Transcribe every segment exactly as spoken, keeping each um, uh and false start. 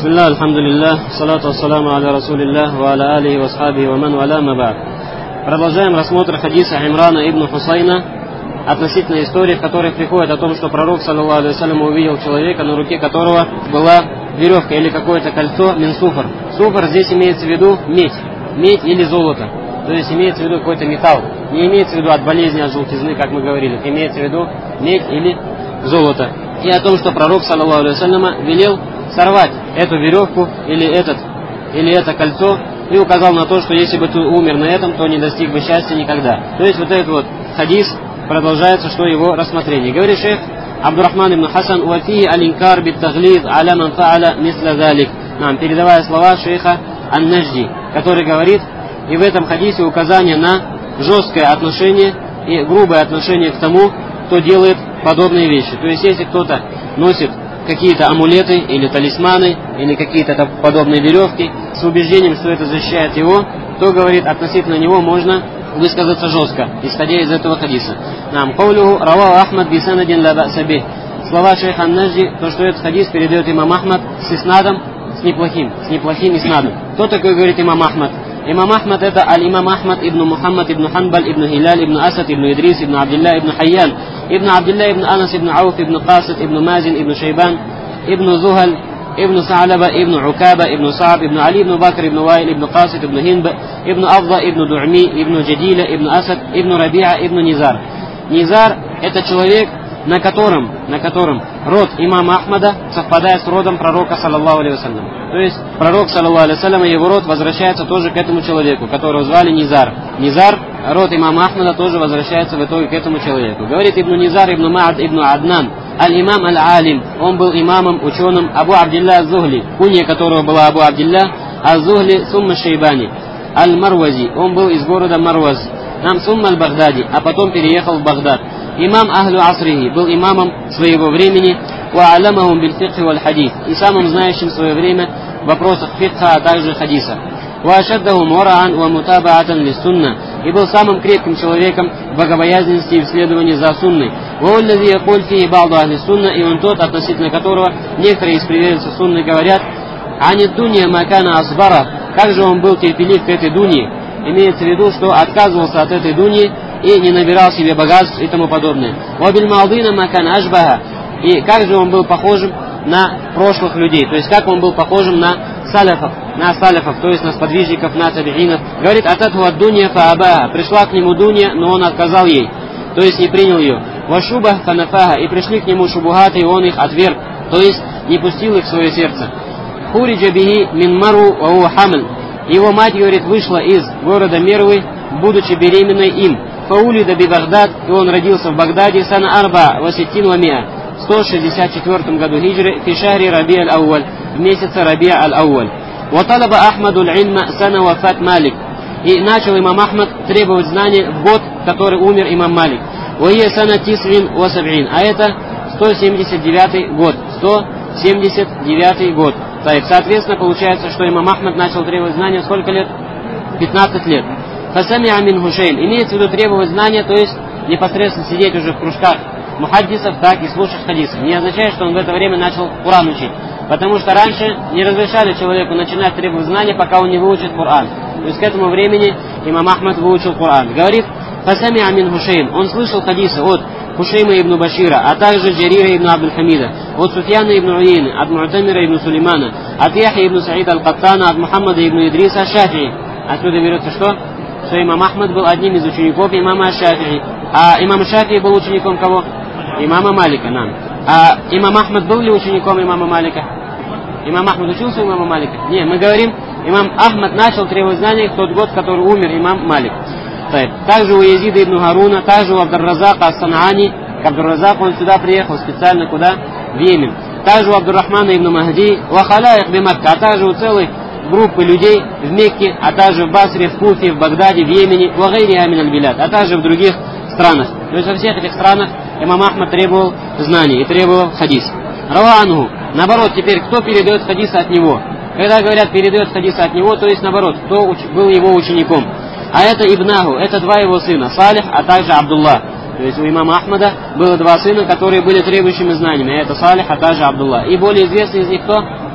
Бисмилlah, альхамдулиллах, салату вассаламу аля расулиллах, ва аля алихи ва асхабихи ва ман валя ма ба'д. Продолжаем рассмотр хадиса Имрана ибн Хусайна относительно истории, в которой приходит о том, что пророк, саллаллаху алейхи ва саллям, увидел человека, на руке которого была веревка или какое-то кольцо мин суфр. Суфр здесь имеется в виду медь, медь или золото. То есть имеется в виду какой-то металл. Не имеется в виду от болезни, от желтизны, как мы говорили. Имеется в виду медь или золото. И о том, что пророк, саллаллаху алейхи ва саллям, велел сорвать эту веревку или, этот, или это кольцо и указал на то, что если бы ты умер на этом, то не достиг бы счастья никогда. То есть вот этот вот хадис продолжается, что его рассмотрение. Говорит шейх Абдурахман ибн Хасан: «Уафии алинкар бит таглид аля ман фааля мисля залик». Нам, передавая слова шейха Ан-Наджди, который говорит, и в этом хадисе указание на жесткое отношение и грубое отношение к тому, кто делает подобные вещи. То есть если кто-то носит какие-то амулеты или талисманы, или какие-то подобные веревки, с убеждением, что это защищает его, то, говорит, относительно него можно высказаться жестко, исходя из этого хадиса. Нам, каулюху равау Ахмад бисанадин ла ба'са бих. Слова шейха Ан-Наджди, то, что этот хадис передает имам Ахмад с иснадом, с неплохим, с неплохим иснадом. Кто такой, говорит имам Ахмад? Имам Ахмад — это аль-имам Ахмад ибн Мухаммад ибн Ханбаль ибн Хиляль ибн Асад ибн Идрис ибн Абдилля ибн Хайян ибн Абдилля ибн Анас ибн Ауф ибн Касид ибн Мазин ибн Шейбан ибн Зухаль ибн Са'лаба ибн Укаба ибн Сааб ибн Али ибн Бакр ибн Вайл ибн Касид ибн Хинб ибн Авда ибн Ду'ми ибн Джадиля ибн Асад ибн Рабиа ибн Низар. Низар — это человек, на котором, на котором род имама Ахмада совпадает с родом пророка, саллаллаху алейхи ва саллям. То есть пророк, саллаллаху алейхи ва саллям, и его род возвращается тоже к этому человеку, которого звали Низар. Низар, род имама Ахмада, тоже возвращается в итоге к этому человеку. Говорит ибн Низар ибн Ма'ад ибн Аднан, аль-имам аль-алим, он был имамом, ученым Абу Абдилля аз-Зухли, кунья которого была Абу Абдилля аз-Зухли сумма Шейбани, аль-Марвази, он был из города Марваз, нам сумма аль-Багдади, а потом переехал в Багдад. Имам Ахлю Асрихи, был имамом своего времени, ва алямахум биль фикхи валь хадис, и самым знающим в свое время в вопросах фикха, а также хадиса. Ва ашаддахум вараан ва мутабаатан ли сунна, и был самым крепким человеком в богобоязненности и в следовании за сунной. Ва уллази якуль фии ба'ду ахли сунна, и он тот, относительно которого некоторые из приверженцев сунны говорят: ани дунья макана асбара, как же он был терпелив к этой дунье. Имеется в виду, что отказывался от этой дуньи и не набирал себе богатств и тому подобное. Вабиль малдина макан ашбаха, и как же он был похожим на прошлых людей, то есть как он был похожим на саляфов, на саляфов, то есть на сподвижников, на табиинов. Говорит: ататху ад дунья фаабаха, пришла к нему дунья, но он отказал ей, то есть не принял ее. Вашубах фанафаха, и пришли к нему шубухаты, и он их отверг, то есть не пустил их в свое сердце. Хуриджа бихи мин мару ва хуа хамл, его мать, говорит, вышла из города Мервы, будучи беременной им. Фаулида би Багдад, и он родился в Багдаде, сана арба васитин вамиа, в сто шестьдесят четвёртом году хиджры, фи шахри Раби аль-Ауаль, в месяце Раби аль-Ауаль. Ваталаба Ахмаду аль-Ильма сана вафат Малик, и начал имам Ахмад требовать знания в год, в который умер имам Малик. Вахия сана тисвин васаб'ин, а это сто семьдесят девятый год, сто семьдесят девятый год. Соответственно, получается, что имам Ахмад начал требовать знания сколько лет? пятнадцать лет. Фасами амин хушейн, имеется в виду требовать знания, то есть непосредственно сидеть уже в кружках мухаддисов, так и слушать хадисы. Не означает, что он в это время начал Куран учить. Потому что раньше не разрешали человеку начинать требовать знания, пока он не выучит Куран. То есть к этому времени имам Ахмад выучил Куран. Говорит: фасами амин хушейн, он слышал хадисы от Хушейма ибн Башира, а также Джарира ибн Абдуль-Хамида, от Суфьяна ибн Уейны, от Му'тамира ибн Сулеймана, от Яхья ибн Саида аль-Каттана, от Мухаммада ибн Идриса аш-Шафии. Отсюда берется что? Что имам Ахмад был одним из учеников имама аш-Шафии. А имам Шафии был учеником кого? Имама Малика. Нам. А имам Ахмад был ли учеником имама Малика? Имам Ахмад учился у имама Малика? Нет, мы говорим, имам Ахмад начал требовать знаний в тот год, в который умер имам Малик. Также у Язида ибн Харуна, также у Абдур-Разака ас-Санаани, к Абдур-Разаку он сюда приехал специально куда? В Йемен. Также у Абдур-Рахмана ибн Махди, у Ахалаях би Макка, а также у целой группы людей в Мекке, а также в Басре, в Куфе, в Багдаде, в Йемене, в Агайри амин аль-Билад, а также в других странах. То есть во всех этих странах имам Ахмад требовал знаний и требовал хадис. Рава анху. Наоборот, теперь кто передает хадисы от него? Когда говорят передает хадисы от него, то есть наоборот, кто уч- был его учеником? А это Ибнаху, это два его сына, Салих, а также Абдулла. То есть у имама Ахмада было два сына, которые были требующими знаниями. Это Салих, а также Абдулла. И более известный из них кто?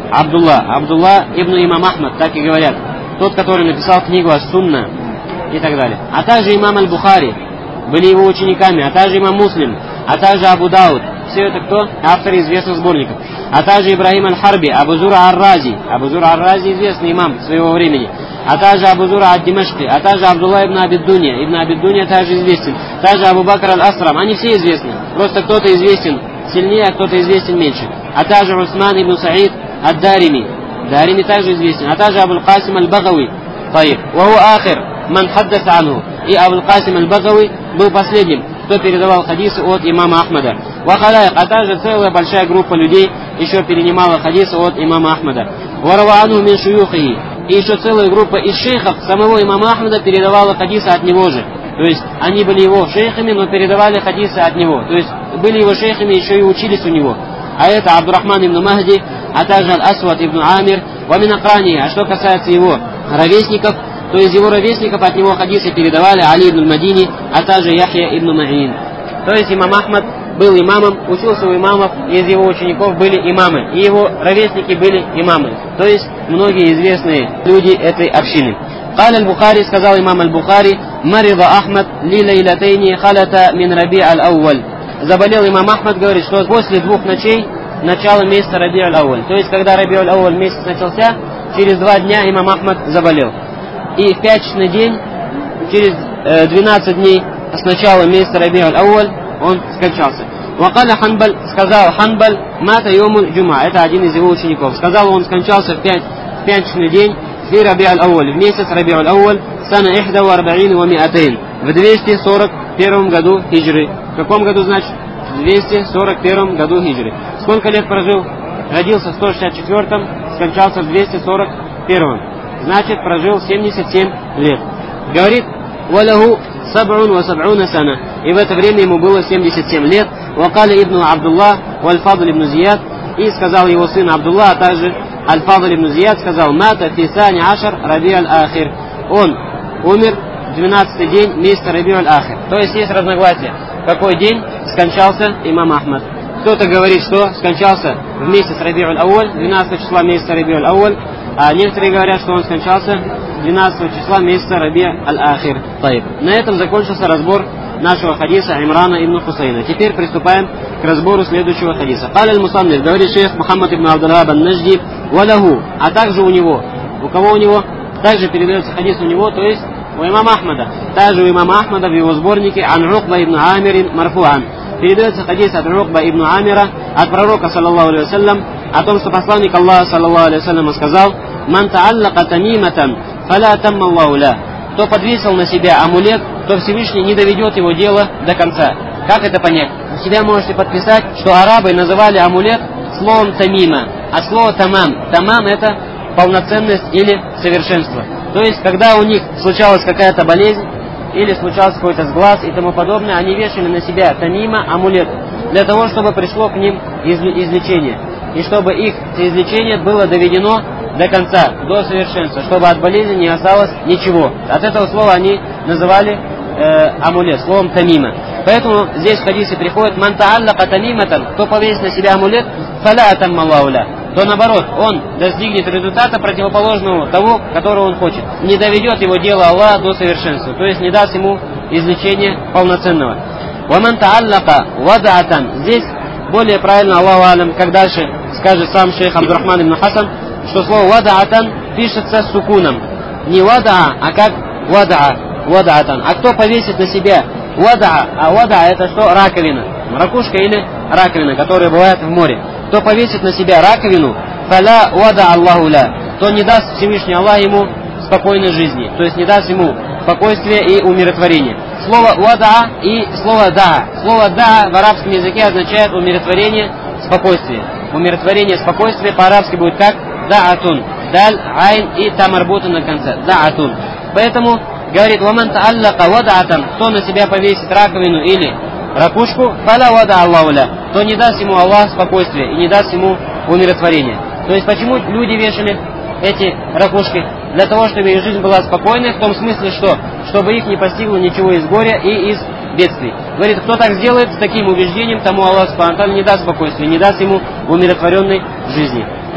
Абдулла. Абдулла ибн имам Ахмад, так и говорят. Тот, который написал книгу Ас-Сунна и так далее. А также имам Аль-Бухари были его учениками, а также имам Муслим, а также Абу Дауд. Все это кто? Авторы известных сборников. А также Ибрахим Аль-Харби, Абу Зур Ар-Рази. Абу Зур Ар-Рази известный имам своего времени. А также Абу Зур Ад-Димашки, а также Абдулла ибн Абид-Дунья. Ибн Абид-Дунья также известен. Также Абу Бакр Аль-Асрам. Они все известны. Просто кто-то известен сильнее, а кто-то известен меньше. А также Усман ибн Саид Ад-Дарими. Дарими также известен. А также Абу Касим Аль-Багави. Таиб. Ваху ахир ман хаддас анху. И Абу Касим Аль-Багави был последним, кто передавал хадисы от имама Ахмада. Вахалайк, а также целая большая группа людей еще перенимала хадисы от имама Ахмада. Варавану мин шуюхи. И еще целая группа из шейхов самого имама Ахмада передавала хадисы от него же. То есть они были его шейхами, но передавали хадисы от него. То есть были его шейхами, еще и учились у него. А это Абдурахман ибн Махди, а также Аль-Асвад ибн Амир, вамин акрани. А что касается его ровесников, то из его ровесников от него хадисы передавали Али ибн Мадини, а также Яхья ибн Ма'ин. То есть имам Ахмад был имамом, учился у имамов, из его учеников были имамы, и его ровесники были имамы. То есть многие известные люди этой общины. قال البخاري, сказал имам Аль-Бухари, مرض أحمد لليلتين خلت من ربيع الأول. Заболел имам Ахмад, говорит, что после двух ночей начало месяца Раби аль-Ауаль. То есть, когда Раби аль-Ауаль месяц начался, через два дня имам Ахмад заболел. И в пятничный день, через э, двенадцать дней с начала месяца Раби аль-Ауаль, он скончался. Вакаля Ханбаль, сказал Ханбаль, мата йомуль джума, это один из его учеников. Сказал, он скончался в, пять, в пятничный день, в Раби аль-Ауаль, в месяц Раби аль-Ауаль, сана ихда ва арбаин ва миатейн, в двести сорок первом году хиджры. В каком году, значит? В двести сорок первом году хиджры. Сколько лет прожил? Родился в сто шестьдесят четвёртом, скончался в двести сорок первом. Значит, прожил семьдесят семь лет. Говорит, валаху саб'ун ва саб'уна сана. И в это время ему было семьдесят семь лет. Вакаля ибн Абдулла, валь-Фадл ибн Зияд. И сказал его сын Абдулла, а также Аль-Фадл ибн Зияд, сказал, мата фисани ашар Раби аль-Ахир. Он умер в двенадцатый день месяца Раби аль-Ахир. То есть есть разногласия. В какой день скончался имам Ахмад? Кто-то говорит, что скончался в месяц Раби аль-Ауаль, двенадцатого числа месяца Раби аль-Ауаль, а некоторые говорят, что он скончался двенадцатого числа месяца Раби аль-Ахир. На этом закончился разбор нашего хадиса Имрана ибн Хусайна. Теперь приступаем к разбору следующего хадиса. Каля аль-Мусанниф, говорит шейх Мухаммад ибн Абдуллахаб ан-Наджди, валаху, а также у него. У кого у него? Также передается хадис у него, то есть у имама Ахмада. Также у имама Ахмада в его сборнике Ан Рукба ибн Амир марфуан. Передается хадис от Рукба ибн Амира, от пророка, саллаллаху алейхи вассалям, о том, что посланник Аллаха, саллаллаху алейхи вассалям, сказал, «Ман тааллака тамиматан, фаля тамма Аллаху ля». Кто подвесил на себя амулет, то Всевышний не доведет его дело до конца. Как это понять? У себя можете подписать, что арабы называли амулет словом тамима, а слово тамам. Тамам — это полноценность или совершенство. То есть, когда у них случалась какая-то болезнь, или случался какой-то сглаз и тому подобное, они вешали на себя тамима, амулет, для того, чтобы пришло к ним излечение. И чтобы их излечение было доведено до конца, до совершенства, чтобы от болезни не осталось ничего. От этого слова они называли э, амулет, словом тамима. Поэтому здесь в хадисе приходит «Ман тааллака тамиматан», кто повесит на себя амулет, фаля тамма Аллаху ля, то наоборот, он достигнет результата противоположного того, которого он хочет. Не доведет его дело Аллаха до совершенства, то есть не даст ему излечения полноценного. «Ваман тааллака вадаатан», здесь более правильно, Аллаху алям, как дальше скажет сам шейх Абдурахман ибн Хасан, что слово вадаатан пишется с сукуном. Не вадаа, а как вадаа, вадаатан. А кто повесит на себя вадаа, а вадаа это что? Раковина. Ракушка или раковина, которая бывает в море. Кто повесит на себя раковину, фаля вада Аллаху ля, то не даст Всевышний Аллах ему спокойной жизни. То есть не даст ему спокойствия и умиротворения. Слово вада и слово да. Слово да в арабском языке означает умиротворение, спокойствие. Умиротворение, спокойствие по-арабски будет как даатун. Даль, айн и там арбута на конце. Даатун. Поэтому говорит, ваман тааллака вадаатан, кто на себя повесит раковину или ракушку, фаля вада Аллаху ля, то не даст ему Аллах спокойствие и не даст ему умиротворение. То есть почему люди вешали эти ракушки? Для того, чтобы их жизнь была спокойной, в том смысле, что чтобы их не постигло ничего из горя и из бедствий. Говорит, кто так сделает с таким убеждением, тому Аллах субхану ва тааля не даст спокойствия, не даст ему умиротворенной жизни.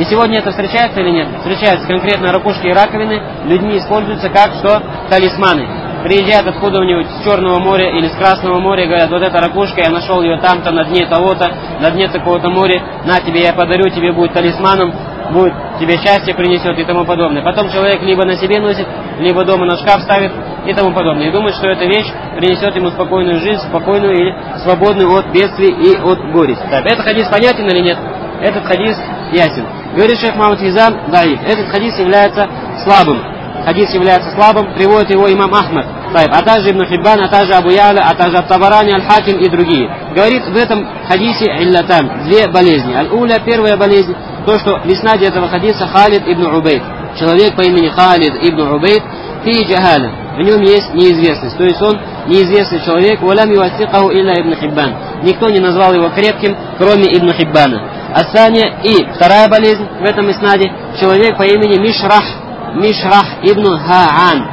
И сегодня это встречается или нет? Встречаются конкретно ракушки и раковины, людьми используются как что? Талисманы. Приезжают откуда-нибудь с Черного моря или с Красного моря, говорят, вот эта ракушка, я нашел ее там-то, на дне того-то, на дне такого-то моря, на тебе я подарю, тебе будет талисманом, будет тебе счастье принесет и тому подобное. Потом человек либо на себе носит, либо дома на шкаф ставит и тому подобное. И думает, что эта вещь принесет ему спокойную жизнь, спокойную или свободную от бедствий и от горести. Так, этот хадис понятен или нет? Этот хадис ясен. Говорит шейх Мухаммад Физан, да, этот хадис является слабым. Хадис является слабым, приводит его имам Ахмад, а также Ибн Хиббан, а также Абу Я'ля, а также Ат-Табарани, Аль-Хаким и другие. Говорит в этом хадисе иллятан, две болезни. Аль-Уля, первая болезнь, то, что в иснаде этого хадиса Халид ибн Убейд, человек по имени Халид ибн Убейд, фи джахаля, в нем есть неизвестность, то есть он неизвестный человек, валям ювассикаху илля Ибн Хиббан. Никто не назвал его крепким, кроме Ибн Хиббана. Асания и вторая болезнь в этом иснаде, человек по имени Мишрах, Мишрах ибн Ха'ан.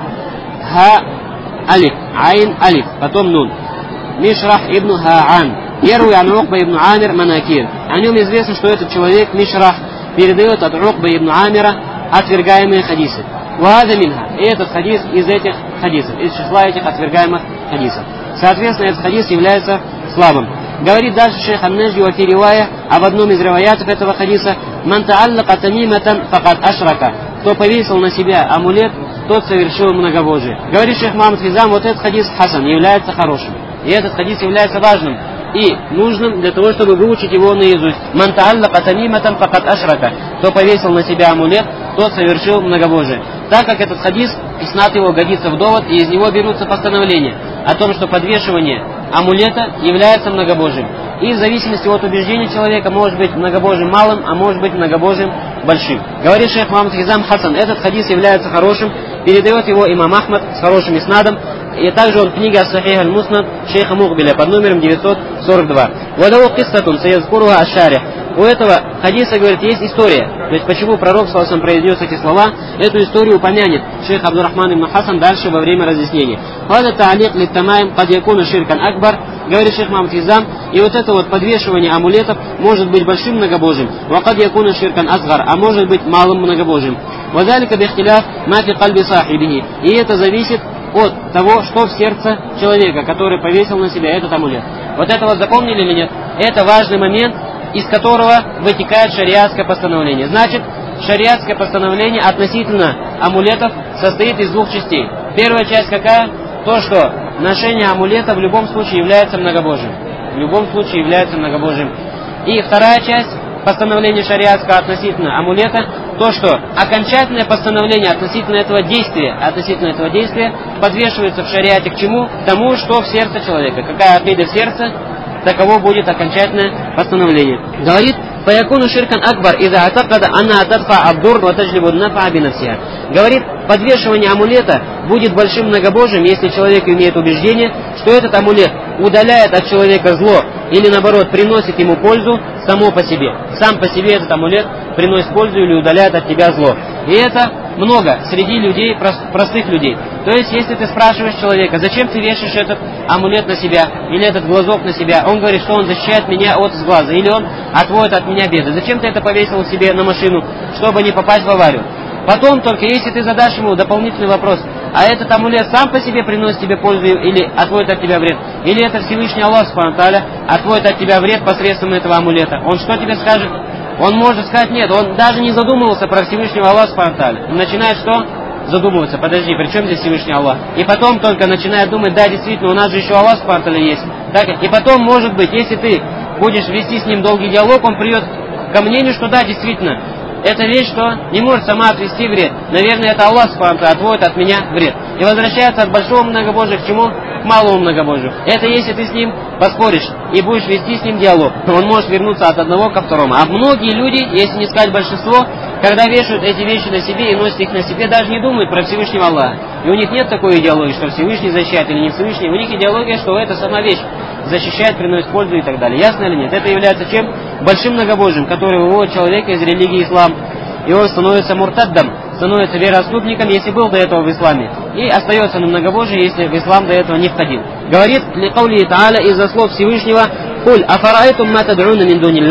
Ха алиф, айн алиф, потом нун. Мишрах ибн Ха'ан. Первый ан Укба ибн Амир Манакир. О нем известно, что этот человек, Мишрах, передает от Укба ибн Амира отвергаемые хадисы. Вааза минха. И этот хадис из этих хадисов, из числа этих отвергаемых хадисов. Соответственно, этот хадис является слабым. Говорит дальше шейх Ан-Наджи ва фи ривая, а в одном из риваятов этого хадиса: «Ман та'аллака тамиматан факад ашрака». Кто повесил на себя амулет, тот совершил многобожие. Говорит шейх Мухаммад Физан, вот этот хадис хасан, является хорошим. И этот хадис является важным и нужным для того, чтобы выучить его наизусть. «Ман та'аллака тамиматан факад ашрака». Кто повесил на себя амулет, тот совершил многобожие. Так как этот хадис, иснад его годится в довод, и из него берутся постановления о том, что подвешивание амулета является многобожием. И в зависимости от убеждения человека может быть многобожием малым, а может быть многобожием большим. Говорит шейх Мухаммад Физан хасан, этот хадис является хорошим, передает его имам Ахмад с хорошим иснадом, и также он книга Сахих аль-Муснад шейха Мухбиля под номером девятьсот сорок два. «Вадау кистатун саязкуруха аш-шарих». У этого хадиса, говорит, есть история. То есть, почему пророк саллаллаху произнес эти слова, эту историю упомянет шейх Абдурахман ибн Хасан дальше во время разъяснения. «Вада та'алик литтамаим кад якуну ширкан акбар», говорит шейх Мухаммад Физан, и вот это вот подвешивание амулетов может быть большим многобожием. «Вакад якуну ширкан асгар», а может быть малым многобожием. «Вазалика бихтиляф ма фи кальби сахибихи». И это зависит от того, что в сердце человека, который повесил на себя этот амулет. Вот это вот запомнили или нет? Это важный момент, из которого вытекает шариатское постановление. Значит, шариатское постановление относительно амулетов состоит из двух частей. Первая часть какая? То, что ношение амулета в любом случае является многобожием. В любом случае является многобожием. И вторая часть постановления шариатского относительно амулета, то, что окончательное постановление относительно этого действия, относительно этого действия подвешивается в шариате к чему? К тому, что в сердце человека. Какая акида в сердце, таково будет окончательное постановление. Говорит: «Фаякуну ширкан акбар иза атакада анна атадфа абдур ва таджлибу нафа бинafсиха». Говорит, подвешивание амулета будет большим многобожием, если человек имеет убеждение, что этот амулет удаляет от человека зло или наоборот приносит ему пользу само по себе. Сам по себе этот амулет приносит пользу или удаляет от тебя зло. И это много среди людей, простых людей. То есть, если ты спрашиваешь человека, зачем ты вешаешь этот амулет на себя, или этот глазок на себя, он говорит, что он защищает меня от сглаза, или он отводит от меня беды. Зачем ты это повесил себе на машину, чтобы не попасть в аварию? Потом только, если ты задашь ему дополнительный вопрос, а этот амулет сам по себе приносит тебе пользу или отводит от тебя вред, или это Всевышний Аллах Субхану ва Тааля отводит от тебя вред посредством этого амулета, он что тебе скажет? Он может сказать нет, он даже не задумывался про Всевышнего Аллаха Субхану ва Тааля. Он начинает что? Задумываться, подожди, при чем здесь Всевышний Аллах? И потом только начинает думать, да, действительно, у нас же еще Аллах Субхану ва Тааля есть. Так, и потом, может быть, если ты будешь вести с ним долгий диалог, он придет ко мнению, что да, действительно, эта вещь, что не может сама отвести вред. Наверное, это Аллах Субхану ва Тааля отводит от меня вред. И возвращается от большого многобожия к чему? К малому многобожию. Это если ты с ним поспоришь и будешь вести с ним диалог. Он может вернуться от одного ко второму. А многие люди, если не сказать большинство, когда вешают эти вещи на себе и носят их на себе, даже не думают про Всевышнего Аллаха. И у них нет такой идеологии, что Всевышний защищает или не Всевышний. У них идеология, что это сама вещь защищает, приносит пользу и так далее. Ясно или нет? Это является чем? Большим многобожием, который выводит человека из религии ислам. И он становится муртаддом, становится вероотступником, если был до этого в исламе. И остается на многобожии, если в ислам до этого не входил. Говорит, ликаули та'аля, из-за слов Всевышнего: «Куль афараайтум ма тад'уна мин дунилля»,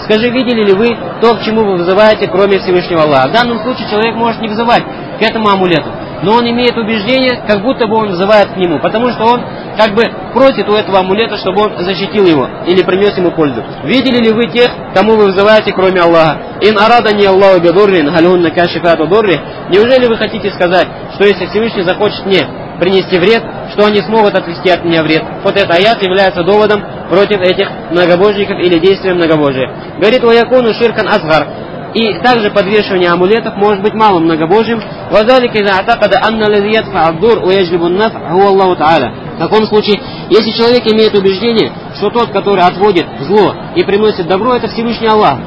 Скажи, видели ли вы то, к чему вы вызываете, кроме Всевышнего Аллаха? В данном случае человек может не вызывать к этому амулету, но он имеет убеждение, как будто бы он вызывает к нему, потому что он как бы просит у этого амулета, чтобы он защитил его или принес ему пользу. Видели ли вы тех, кому вы вызываете, кроме Аллаха? Ин арадани Аллаху бидуррин, галюнна кашифату дурри. Неужели вы хотите сказать, что если Всевышний захочет мне принести вред, что они смогут отвести от меня вред? Вот этот аят является доводом против этих многобожников или действия многобожия. Говорит, ваякуну ширкан асгар. И также подвешивание амулетов может быть малым многобожием. В таком случае, если человек имеет убеждение, что тот, который отводит зло и приносит добро, это Всевышний Аллах.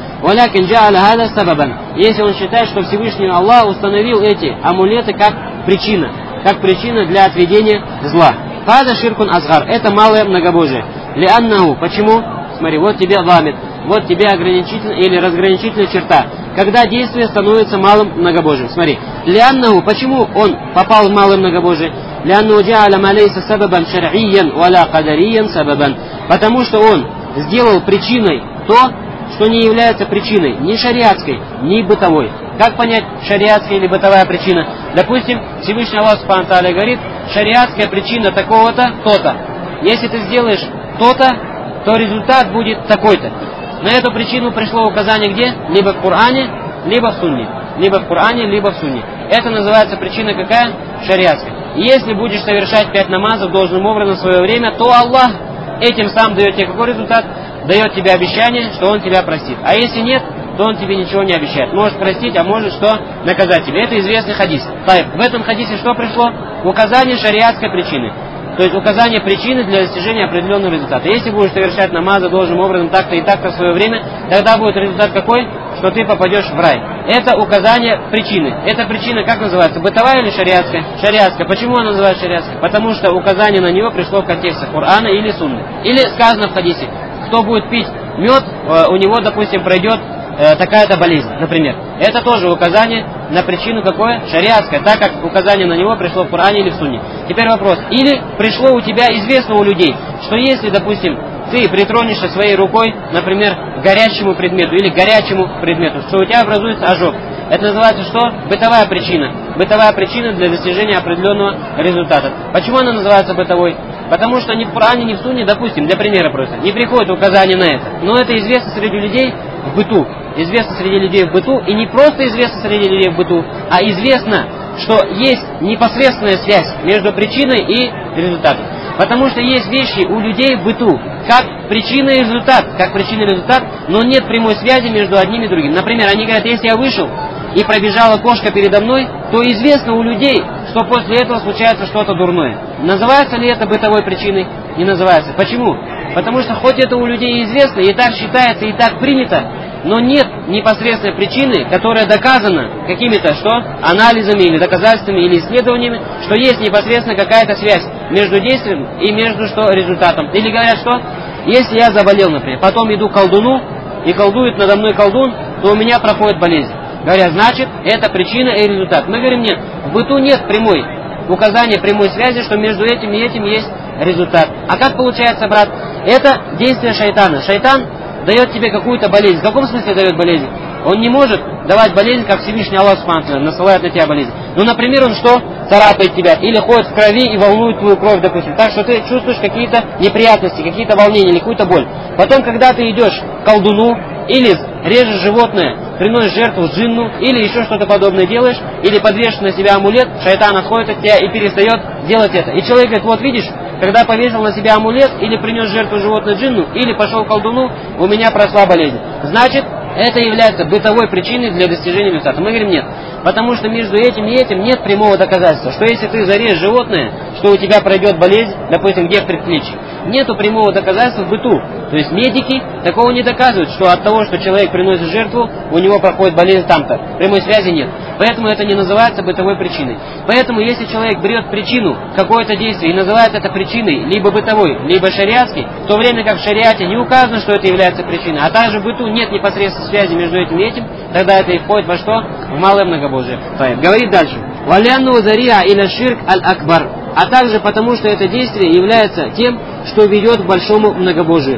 Если он считает, что Всевышний Аллах установил эти амулеты как причина, как причина для отведения зла. Фаза ширкун асгар. Это малое многобожие. Лианнаху. Почему? Смотри, вот тебе ламит. Вот тебе ограничительная или разграничительная черта, когда действие становится малым многобожием. Смотри, лианнаху, почему он попал в малое многобожие? Лианнаху джа'аля ма лейса сабабан шар'ийян валя кадарийян сабабан. Потому что он сделал причиной то, что не является причиной ни шариатской, ни бытовой. Как понять шариатская или бытовая причина? Допустим, Всевышний Аллах Субхану ва Тааля говорит, шариатская причина такого-то, то-то. Если ты сделаешь то-то, то результат будет такой-то. На эту причину пришло указание где? Либо в Коране, либо в Сунне. Либо в Коране, либо в Сунне. Это называется причина какая? Шариатская. Если будешь совершать пять намазов должным образом в свое время, то Аллах этим сам дает тебе какой результат? Дает тебе обещание, что Он тебя простит. А если нет, то Он тебе ничего не обещает. Может простить, а может что? Наказать тебя. Это известный хадис. В этом хадисе что пришло? Указание шариатской причины. То есть указание причины для достижения определенного результата. Если будешь совершать намазы должным образом так-то и так-то в свое время, тогда будет результат какой? Что ты попадешь в рай. Это указание причины. Эта причина как называется? Бытовая или шариатская? Шариатская. Почему она называется шариатской? Потому что указание на него пришло в контексте Корана или Сунны. Или сказано в хадисе, кто будет пить мед, у него, допустим, пройдет такая-то болезнь, например. Это тоже указание на причину какое? Шариатское, так как указание на него пришло в Коране или в Сунне. Теперь вопрос. Или пришло у тебя известно у людей, что если, допустим, ты притронешься своей рукой, например, к горячему предмету или к горячему предмету, что у тебя образуется ожог. Это называется что? Бытовая причина. Бытовая причина для достижения определенного результата. Почему она называется бытовой? Потому что ни в Коране, ни в Сунне, допустим, для примера просто, не приходит указание на это. Но это известно среди людей в быту. Известно среди людей в быту, и не просто известно среди людей в быту, а известно, что есть непосредственная связь между причиной и результатом. Потому что есть вещи у людей в быту, как причина и результат, как причина и результат, но нет прямой связи между одним и другим. Например, они говорят, если я вышел и пробежала кошка передо мной, то известно у людей, что после этого случается что-то дурное. Называется ли это бытовой причиной? Не называется. Почему? Потому что хоть это у людей известно, и так считается, и так принято, но нет непосредственной причины, которая доказана какими-то что? Анализами или доказательствами или исследованиями, что есть непосредственно какая-то связь между действием и между что? Результатом. Или говорят, что если я заболел, например, потом иду к колдуну, и колдует надо мной колдун, то у меня проходит болезнь. Говорят, значит, это причина и результат. Мы говорим, нет, в быту нет прямой указания прямой связи, что между этим и этим есть результат. А как получается, брат? Это действие шайтана. Шайтан дает тебе какую-то болезнь. В каком смысле дает болезнь? Он не может давать болезнь, как Всевышний Аллах Субхану ва Тааля насылает на тебя болезнь. Ну, например, он что? Царапает тебя. Или ходит в крови и волнует твою кровь, допустим. Так что ты чувствуешь какие-то неприятности, какие-то волнения или какую-то боль. Потом, когда ты идешь к колдуну, или режешь животное, приносишь жертву джинну, или еще что-то подобное делаешь, или подвешиваешь на себя амулет, шайтан отходит от тебя и перестает делать это. И человек говорит, вот видишь, когда повесил на себя амулет, или принес жертву животное джинну, или пошел к колдуну, у меня прошла болезнь. Значит, это является бытовой причиной для достижения результата. Мы говорим, нет. Потому что между этим и этим нет прямого доказательства, что если ты зарежешь животное, что у тебя пройдет болезнь, допустим, где в предплечье. Нету прямого доказательства в быту. То есть медики такого не доказывают, что от того, что человек приносит жертву, у него проходит болезнь там-то. Прямой связи нет. Поэтому это не называется бытовой причиной. Поэтому если человек берет причину какое-то действие и называет это причиной либо бытовой, либо шариатской, в то время как в шариате не указано, что это является причиной, а также в быту нет непосредственной связи между этим и этим, тогда это и входит во что? В малое многобожие. Говорит дальше. «Валянну зария иля ширк аль-акбар». А также потому, что это действие является тем, что ведет к большому многобожию.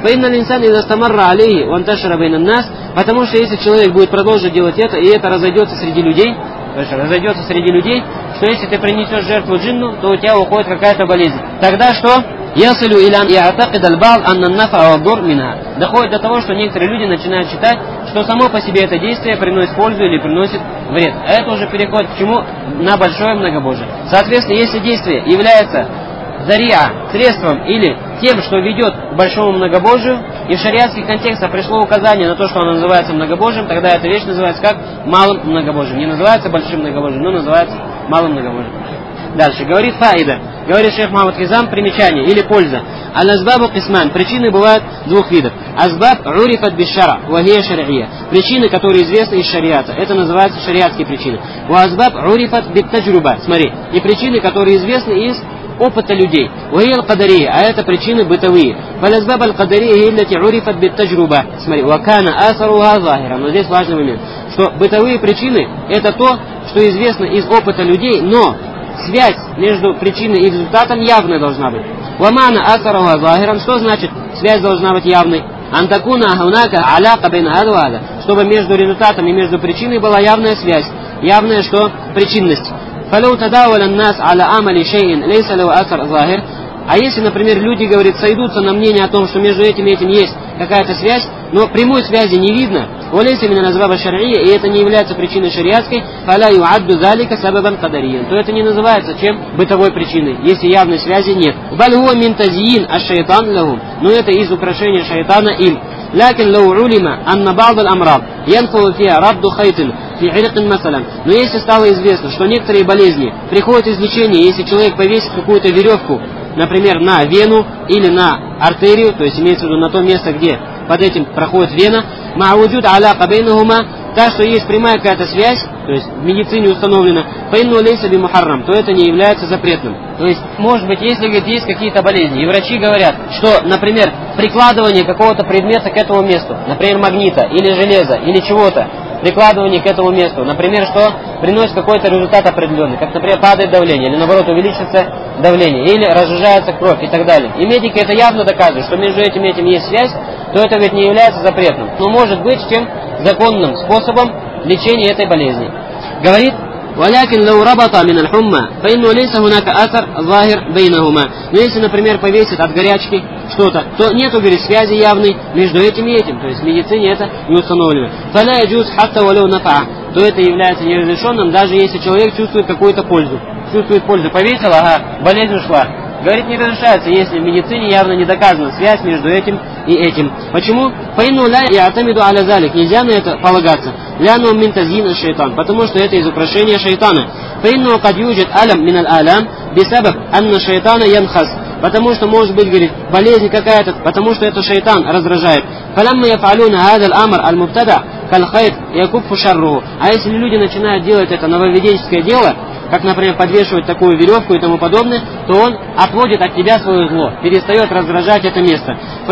فإن الإنسان إذا استمر عليه وانتشر بين الناس, потому что если человек будет продолжать делать это, и это разойдется среди людей, то есть разойдется среди людей, что если ты принесешь жертву джинну, то у тебя уходит какая-то болезнь. Тогда что? Ясалю илям яатакид аль-ба'д анна нафа ва-дур минха. Доходит до того, что некоторые люди начинают считать, что само по себе это действие приносит пользу или приносит вред. А это уже переходит к чему? На большое многобожие. Соответственно, если действие является зариа, средством или тем, что ведет к большому многобожию, и в шариатских контекстах пришло указание на то, что оно называется многобожием, тогда эта вещь называется как малым многобожием. Не называется большим многобожием, но называется малым многобожием. Дальше. Говорит фаида. Говорит шейх Мухаммад Хизам, примечание или польза. Аль-азбабу кисман. Причины бывают двух видов. Азбаб урифат бишара, вахия шар'ия. Причины, которые известны из шариата. Это называются шариатские причины. Ва азбаб урифат биттаджруба. Смотри. И причины, которые известны из опыта людей. Вахия аль-кадария. А это причины бытовые. Фалазбаб аль-кадария иллати урифат биттаджруба. Смотри. Вакана асаруха захира. Но здесь важный момент. Что бытовые причины это то, что известно из опыта людей, но связь между причиной и результатом явная должна быть. Вамана асарова захиран. Что значит связь должна быть явной? Антакуна ахунака аляка бейна адвада. Чтобы между результатом и между причиной была явная связь. Явная что? Причинность. Фалау тадаваля нас аля амали шейин лейса лау асар захир. А если, например, люди, говорят, сойдутся на мнение о том, что между этим и этим есть какая-то связь, но прямой связи не видно, валейса мин аль-азбаб шар'ия, и это не является причиной шариатской, фаля юадду залика сабабан кадариян, то это не называется чем бытовой причиной, если явной связи нет. Баль хуа мин тазиин аш-шайтан лахум, но это из украшения шайтана им. Лакин лау улима анна ба'д аль-амрад янфу фиа радду хайтин фи иркин масалан. Но если стало известно, что некоторые болезни приходят из лечения, если человек повесит какую-то веревку, например, на вену или на артерию, то есть имеется в виду на то место, где под этим проходит вена, ма'уджуд аляка бейнахума, так что есть прямая какая-то связь, то есть в медицине установлена, фаинну лейса би мухаррам, то это не является запретным. То есть, может быть, если говорит, есть какие-то болезни, и врачи говорят, что, например, прикладывание какого-то предмета к этому месту, например, магнита или железа или чего-то, прикладывание к этому месту, например, что приносит какой-то результат определенный, как, например, падает давление, или наоборот увеличится давление, или разжижается кровь и так далее. И медики это явно доказывают, что между этим и этим есть связь, то это ведь не является запретным, но может быть чем законным способом лечения этой болезни. Говорит, ولكن لو ربط من الحمى فإنه ليس هناك أثر ظاهر بينهما. Но если, например, повесит от горячки что-то, то нет, говорит, связи явной между этим и этим. То есть в медицине это не установлено. فلا يجوز حتى ولو نفع. То это является неразрешенным, даже если человек чувствует какую-то пользу. Чувствует пользу. Повесил, ага, болезнь ушла. Говорит, не разрешается, если в медицине явно не доказана связь между этим и этим. Почему? Фаину ля я'тамиду аля залик. Нельзя на это полагаться. Ляну мин тазина шайтан. Потому что это из украшения шайтана. Фаину кад юджит алям мин аль-алям бисабаб анна шайтана янхас. Потому что может быть, говорит, болезнь какая-то, потому что это шайтан раздражает. Фаламма яфалюна хадал амр аль-мубтада калхайт якуффу шарруху. А если люди начинают делать это нововведенческое дело, как, например, подвешивать такую веревку и тому подобное, то он отводит от тебя свое зло, перестает раздражать это место. И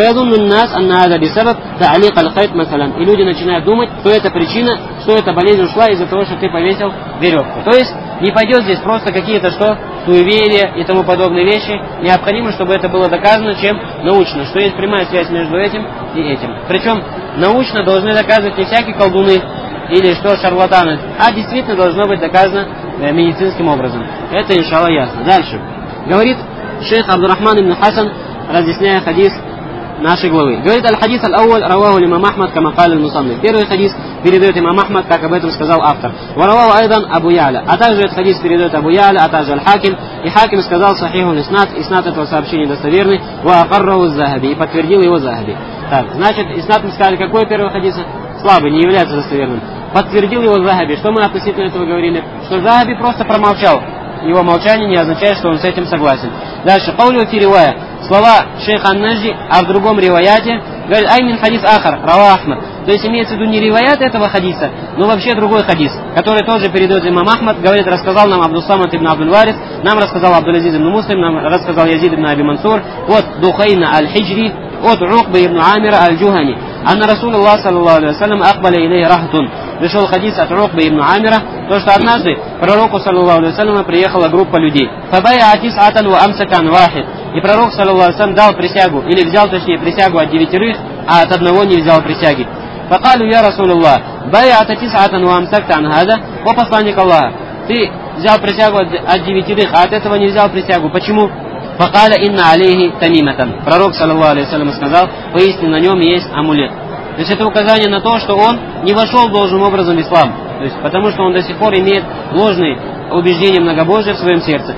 люди начинают думать, что это причина, что эта болезнь ушла из-за того, что ты повесил веревку. То есть не пойдет здесь просто какие-то что суеверия и тому подобные вещи. Необходимо, чтобы это было доказано чем научно, что есть прямая связь между этим и этим. Причем научно должны доказывать не всякие колдуны или что шарлатаны, а действительно должно быть доказано э, медицинским образом. Это, иншалла, ясно. Дальше. Говорит шейх Абдурахман ибн Хасан, разъясняя хадис нашей главы. Говорит, аль-хадис аль-ауаль раваху имам Ахмад, кама каль аль-мусанниф. Первый хадис передает имам Ахмад, как об этом сказал автор. Ва раваху айдан Абу Я'ля. А также этот хадис передает Абу Я'ля, а также аль-Хаким. И Хаким сказал сахихун иснад, иснад этого сообщения достоверный, ва акарраху Захаби, и подтвердил его Захаби. Так, значит, иснад мы сказали, какой первый хадис? Слабый, не является достоверным. Подтвердил его Захаби. Что мы относительно этого говорили? Что Захаби просто промолчал. Его молчание не означает, что он с этим согласен. Дальше. Каулю фи ривая. Слова шейха ан-Наджи, а в другом риваяте говорит, аймин хадис ахар, рава Ахмад. То есть имеется в виду не риваят этого хадиса, но вообще другой хадис, который тоже передает имам Ахмад, говорит, рассказал нам Абдус-Самад ибн Абдуль-Варис, нам рассказал Абдул-Азиз ибн Муслим, нам рассказал Язид ибн Аби Мансур, от Духайна аль-Хиджри, от Уқба ибн Амира аль-Джухани. Анна Расулуллах саллаллаху алейхи вассалям акбаля илей рахтун. Пришел хадис от Уқба ибн Амира, то, что однажды к пророку саллаллаху алейхи вассалям приехала группа людей. Фабая атис атан ва амсакан вахид. И пророк, саллаллаху алейхи ва саллям, дал присягу, или взял, точнее, присягу от девятерых, а от одного не взял присяги. Факалю я Расулуллах, бай'ата тис'атан ва амсакта ан хада, о посланник Аллаха, ты взял присягу от, от девятерых, а от этого не взял присягу. Почему? Факаля инна алейхи тамиматан. Пророк, саллаллаху алейхи ва саллям, сказал, поистине на нем есть амулет. То есть это указание на то, что он не вошел должным образом в ислам. То есть, потому что он до сих пор имеет ложные убеждения многобожия в своем сердце.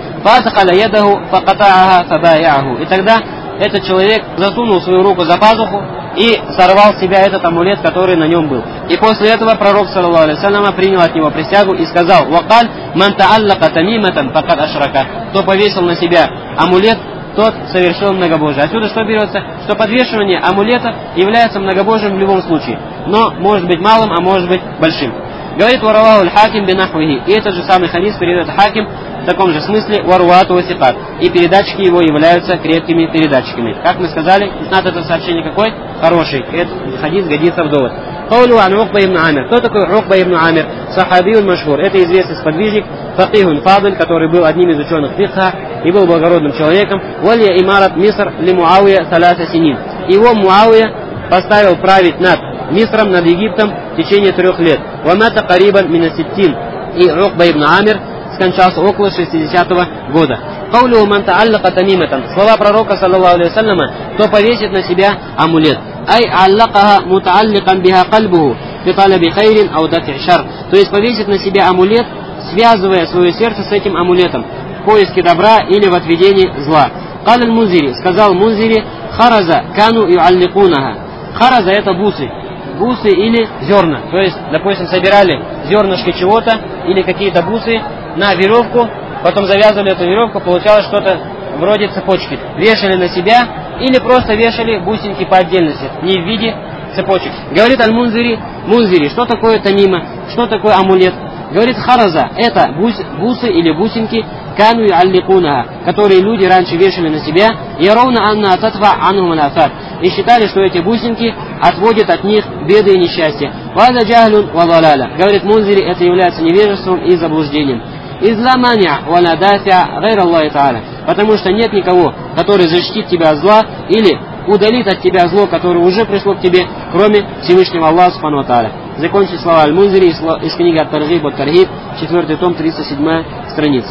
И тогда этот человек засунул свою руку за пазуху и сорвал с себя этот амулет, который на нем был. И после этого пророк, саллаллаху алейхи ва саллям, принял от него присягу и сказал: «Вакаль ман тааллака тамиматан факад ашрака». Кто повесил на себя амулет, тот совершил многобожие. Отсюда что берется? Что подвешивание амулета является многобожием в любом случае. Но может быть малым, а может быть большим. Говорит Вараваху аль-Хаким бинахвихи. И этот же самый хадис передает Хаким в таком же смысле Варуату васикат. И передатчики его являются крепкими передатчиками. Как мы сказали, надо это сообщение какой? Хороший. Этот хадис годится в довод. Каулу ан Укба ибн Амир. Кто такой Укба ибн Амир? Сахабиюн машхур. Это известный сподвижник, факихун фадль, который был одним из ученых фикха и был благородным человеком. Валия имарат Миср ли Муавия саласа синин. Его Муавия поставил править над Мисром, над Египтом в течение трех лет. Вамата карибан минаситтин. И Укба ибн Амир скончался около шестидесятого года. Каулю ман тааллака тамиматан. Слова пророка, саллаллаху алейхи ва салляма, кто повесит на себя амулет. Ай аллакаха мутаалликан биха кальбуху фи талаби хайрин ау дафи шар. То есть повесит на себя амулет, связывая свое сердце с этим амулетом в поиске добра или в отведении зла. Кал аль-Мунзири, сказал Мунзири, хараза кану юалликунаха. Хараза — это бусы. Бусы или зерна. То есть, допустим, собирали зернышки чего-то или какие-то бусы на веревку, потом завязывали эту веревку, получалось что-то вроде цепочки. Вешали на себя или просто вешали бусинки по отдельности, не в виде цепочек. Говорит аль-Мунзири, Мунзири, что такое тамима, что такое амулет? Говорит, хараза — это бус, бусы или бусинки, кану юалликунаха, которые люди раньше вешали на себя, яровна анна татва анхум анафат, и считали, что эти бусинки отводят от них беды и несчастья. Ваза джахлун ва далаля. Говорит Мунзири, это является невежеством и заблуждением. Изла маня валя дафиа гайр Аллахи та'аля. Потому что нет никого, который защитит тебя от зла или удалит от тебя зло, которое уже пришло к тебе, кроме Всевышнего Аллаха субхану ва тааля. Закончить слова аль-Мунзири из книги Ат-Таргиб ат-Таргиб, четвертый том, триста седьмая страница.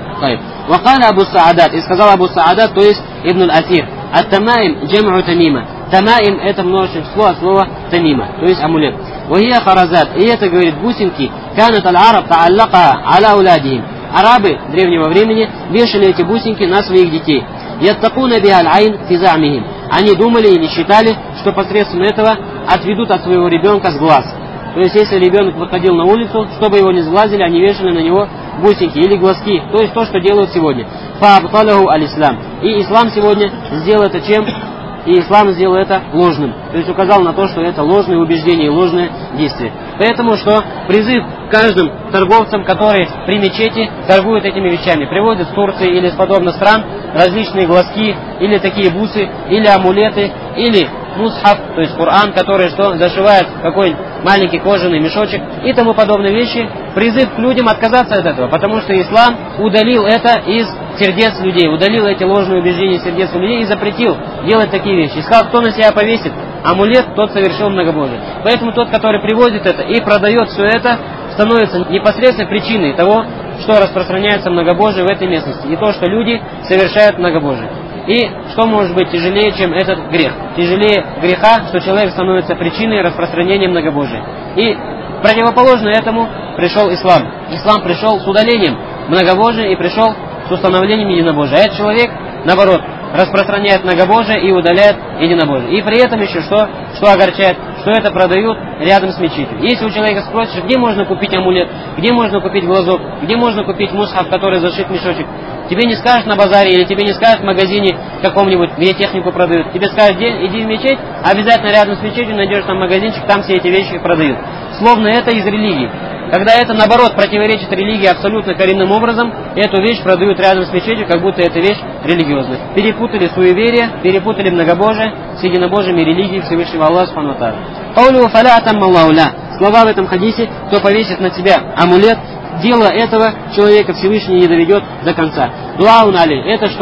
Вакаля Абу Саадат, и сказал Абу Саадат, то есть Ибн аль-Асир, ат-тамаим джам'у тамима. Тамаим — это множественное число от слова тамима, то есть амулет. Вахия харазат, и это, говорит, бусинки, канат аль-араб тааллака аля ауладихим. Арабы древнего времени вешали эти бусинки на своих детей. Яттакуна биха аль-айн фи замихим. Они думали или считали, что посредством этого отведут от своего ребенка с глаз. То есть, если ребенок выходил на улицу, чтобы его не сглазили, они вешали на него бусинки или глазки. То есть, то, что делают сегодня. Фаабталаху аль-ислам. И ислам сегодня сделал это чем? И ислам сделал это ложным. То есть, указал на то, что это ложные убеждения и ложные действия. Поэтому, что призыв каждым торговцам, которые при мечети торгуют этими вещами, приводят с Турции или с подобных стран различные глазки, или такие бусы, или амулеты, или мусхаф, то есть Коран, который что зашивает какой-нибудь маленький кожаный мешочек и тому подобные вещи, призыв к людям отказаться от этого, потому что ислам удалил это из сердец людей, удалил эти ложные убеждения из сердец людей и запретил делать такие вещи. И сказал, кто на себя повесит амулет, тот совершил многобожие. Поэтому тот, который приводит это и продает все это, становится непосредственной причиной того, что распространяется многобожие в этой местности, и то, что люди совершают многобожие. И что может быть тяжелее, чем этот грех? Тяжелее греха, что человек становится причиной распространения многобожия. И противоположно этому пришел ислам. Ислам пришел с удалением многобожия и пришел с установлением единобожия. А этот человек, наоборот, распространяет многобожие и удаляет единобожие. И при этом еще что? Что огорчает? Что это продают рядом с мечетью. Если у человека спросишь, где можно купить амулет, где можно купить глазок, где можно купить мусхаф, который зашит в мешочек, тебе не скажут на базаре или тебе не скажут в магазине каком-нибудь, где технику продают. Тебе скажут, иди в мечеть, а обязательно рядом с мечетью найдешь там магазинчик, там все эти вещи продают. Словно это из религии. Когда это, наоборот, противоречит религии абсолютно коренным образом, эту вещь продают рядом с мечетью, как будто эта вещь религиозная. Перепутали суеверие, перепутали многобожие с единобожием и религией Всевышнего Аллаха субхану ва тааля. Каулю фаля атаммаллаху ля. Слова в этом хадисе, кто повесит на себя амулет, дело этого человека Всевышний не доведет до конца. Дуаун али, это что?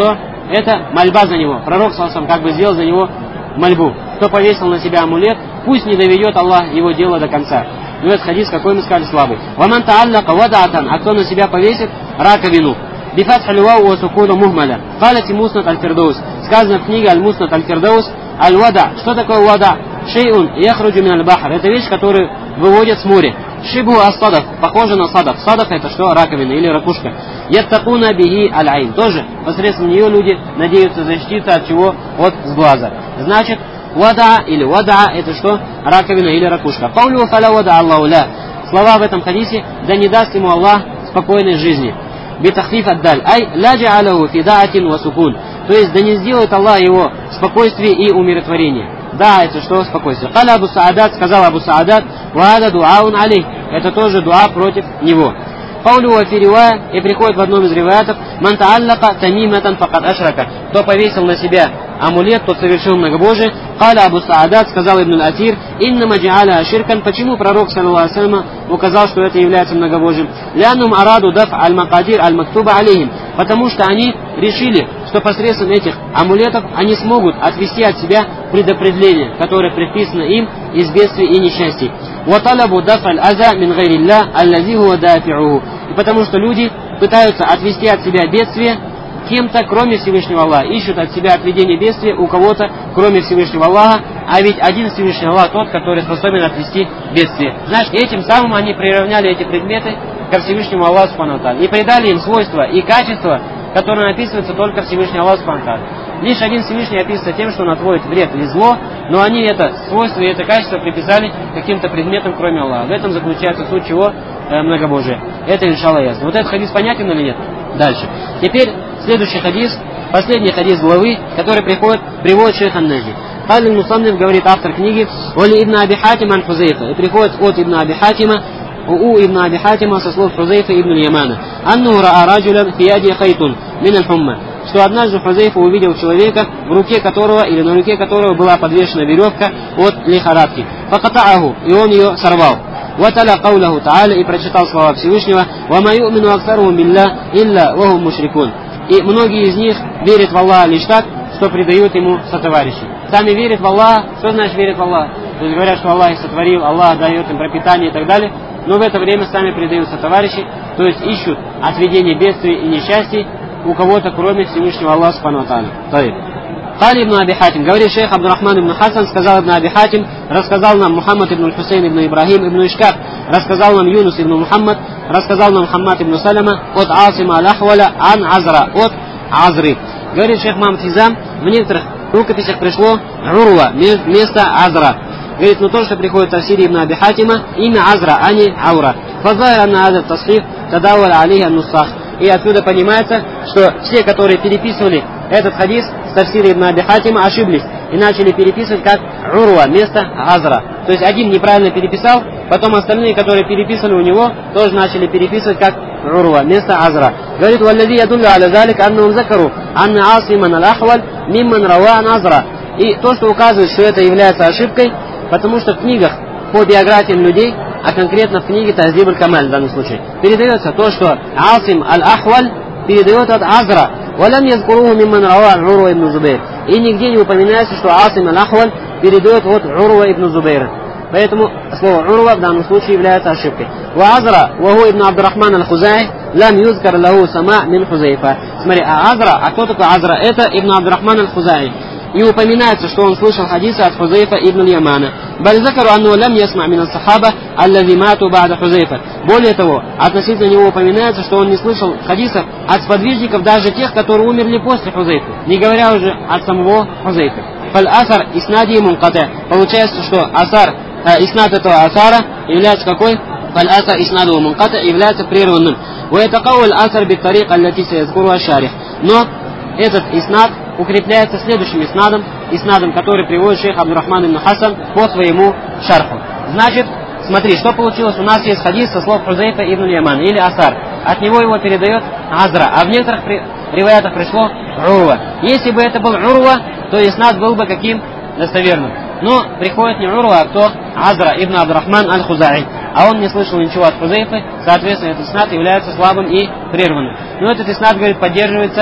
это мольба за него. Пророк саллаллаху как бы сделал за него мольбу. Кто повесил на себя амулет, пусть не доведет Аллах его дело до конца. Ну, этот хадис, какой мы сказали, слабый. «Ваман тааллака вадаатан», а кто на себя повесит раковину. «Бифат халювау ва сукуна мухмаля». «Калати муснат аль-фирдаус». Сказано в книге «Аль-муснат аль-фирдаус». «Аль-вада». Что такое вада? «Шейун яхруджу мин аль-бахр». Это вещь, которую выводят с моря. «Шибу ас-садах». Похоже на садах. Садах это что? Раковина или ракушка. «Яттакуна бихи аль-айн». Тоже посредством нее люди надеются защититься от чего? От сглаза. Значит, вада или вада это что? Раковина или ракушка. «Каулю фаля вада Аллаху ля». Слова в этом хадисе: да не даст ему Аллах спокойной жизни. Битахфиф аддаль. Ай ля джа'аляху фидаатин ва сукун. То есть да не сделает Аллах его спокойствие и умиротворение. Да, это что? Спокойствие. Каля Абу Саадат, сказал Абу Саадат, вада дуаун алей. Это тоже дуа против него. Каулю ва фи ривая, и приходит в одном из риваятов: ман тааллака тамиматан факад ашрака. Кто повесил на себя амулет, тот совершил многобожие. Каля Абу Саадат, сказал Ибн Атир, иннама джа'аля аширкан. Почему пророк саллаллаху алейхи ва саллям указал, что это является многобожием? Лянум араду даф аль-макадир аль-мактуба алейхим. Потому что они решили, что посредством этих амулетов они смогут отвести от себя предопределение, которое предписано им из бедствий и несчастий. Ваталабу даф аль-аза мин гайрилля аллази хуа дафи'уху. И потому что люди пытаются отвести от себя бедствие кем-то, кроме Всевышнего Аллаха. Ищут от себя отведение бедствия у кого-то, кроме Всевышнего Аллаха. А ведь один Всевышний Аллах тот, который способен отвести бедствие. Знаешь, этим самым они приравняли эти предметы ко Всевышнему Аллаху субхану ва тааля и придали им свойства и качества, которые описываются только Всевышнему Аллаху субхану ва тааля. Лишь один Всевышний описывается тем, что он отводит вред или зло, но они это свойство и это качество приписали каким-то предметам, кроме Аллаха. В этом заключается суть чего? Э, многобожие. Это иншаллах ясно. Вот этот хадис понятен или нет? Дальше. Теперь следующий хадис, последний хадис главы, который приходит, приводит шейх ан-Наджи. Каль Мусанниф, говорит автор книги, «Вали ибн Аби Хатима ан Хузейфа». И приходит от ибн Аби Хатима, у ибн Аби Хатима со слов Хузейфа ибн Ямана. «Анну раа раджулян фи яди хайтун мин аль-хумма». Что однажды Хузейфа увидел человека, в руке которого или на руке которого была подвешена веревка от лихорадки. «Факатааху», и он ее сорвал. «Ваталя каулаху та'аля», и прочитал слова Всевышнего, «Ва ю'мину аксарухум билля илля ва хум мушрикун». И многие из них верят в Аллаха лишь так, что предают ему сотоварищей. Сами верят в Аллаха. Что значит верят в Аллаха? То есть говорят, что Аллах их сотворил, Аллах дает им пропитание и так далее. Но в это время сами предают сотоварищей, то есть ищут отведение бедствий и несчастий у кого-то, кроме Всевышнего Аллаха субхану ва тааля. Кали ибн Аби Хатим, говорит шейх Абдурахман ибн Хасан, сказал ибн Аби Хатим, рассказал нам Мухаммад ибн Хусейн ибн Ибрахим ибн Ишкак, рассказал нам Юнус ибн Мухаммад, рассказал нам Мухаммад ибн Салама от Асима аль-Ахваля ан Азра, от Азры. Говорит шейх Мамад Хизам, в некоторых рукописях пришло Урва, место Азра. Говорит, но то, что приходит в тафсире ибн Аби Хатима, имя Азра, а не Аура. Фазайр анна адат тасхиф тадавал алейхи ан-нусах. И отсюда понимается, что все, которые переписывали этот хадис с тафсира ибн Аби Хатима, ошиблись и начали переписывать как Урва, место Азра. То есть один неправильно переписал, потом остальные, которые переписывали у него, тоже начали переписывать как Урва, место Азра. Говорит, валлади ядуллю аля залик аннахум закару анна асиман аль-ахваль мимман рава ан Азра. И то, что указывает, что это является ошибкой, потому что в книгах по биографиям людей, а конкретно в книге Таздиб аль-Камаль в данном случае, передается то, что Асим аль-Ахваль передает от Азра. «Валям язкуруху мимман рава Урва ибн Зубейр». И нигде не упоминается, что Асим аль-Ахваль передает от Урва ибн Зубейра. Поэтому слово Урва в данном случае является ошибкой. «Ва Азра, ваху ибн Абдурахман аль-Хузай, лам юзкар лаху сама мин Хузейфа». Смотри, а Азра, а кто такой Азра? Это ибн Абдурахман аль-Хузай. И упоминается, что он слышал хадисы от Хузейфа ибн Ямана. Бальзакару анну лям ясма мин ас-сахаба аллази мату ба'да Хузейфа. Более того, относительно него упоминается, что он не слышал хадисов от сподвижников даже тех, которые умерли после Хузейфа, не говоря уже от самого Хузейфа. Фаль асар иснади мункате. Получается, что асар, э, иснад этого асара является какой? Фаль асар иснаду мункате является прерванным. Ва ятакауаль асар бит-тарик аллати саязкуруа шарих. Но этот иснад укрепляется следующим иснадом, иснадом, который приводит шейх Абдурахман ибн Хасан по своему шарху. Значит, смотри, что получилось. У нас есть хадис со слов Хузейфа ибн Яман или Асар. От него его передает Азра, а в некоторых при... риваятах пришло Урва. Если бы это был Урва, то иснад был бы каким? Достоверным. Но приходит не Урва, а кто? Азра ибн Абдурахман аль-Хузаи. А он не слышал ничего от Хузейфы, соответственно, этот иснад является слабым и прерванным. Но этот иснад, говорит, поддерживается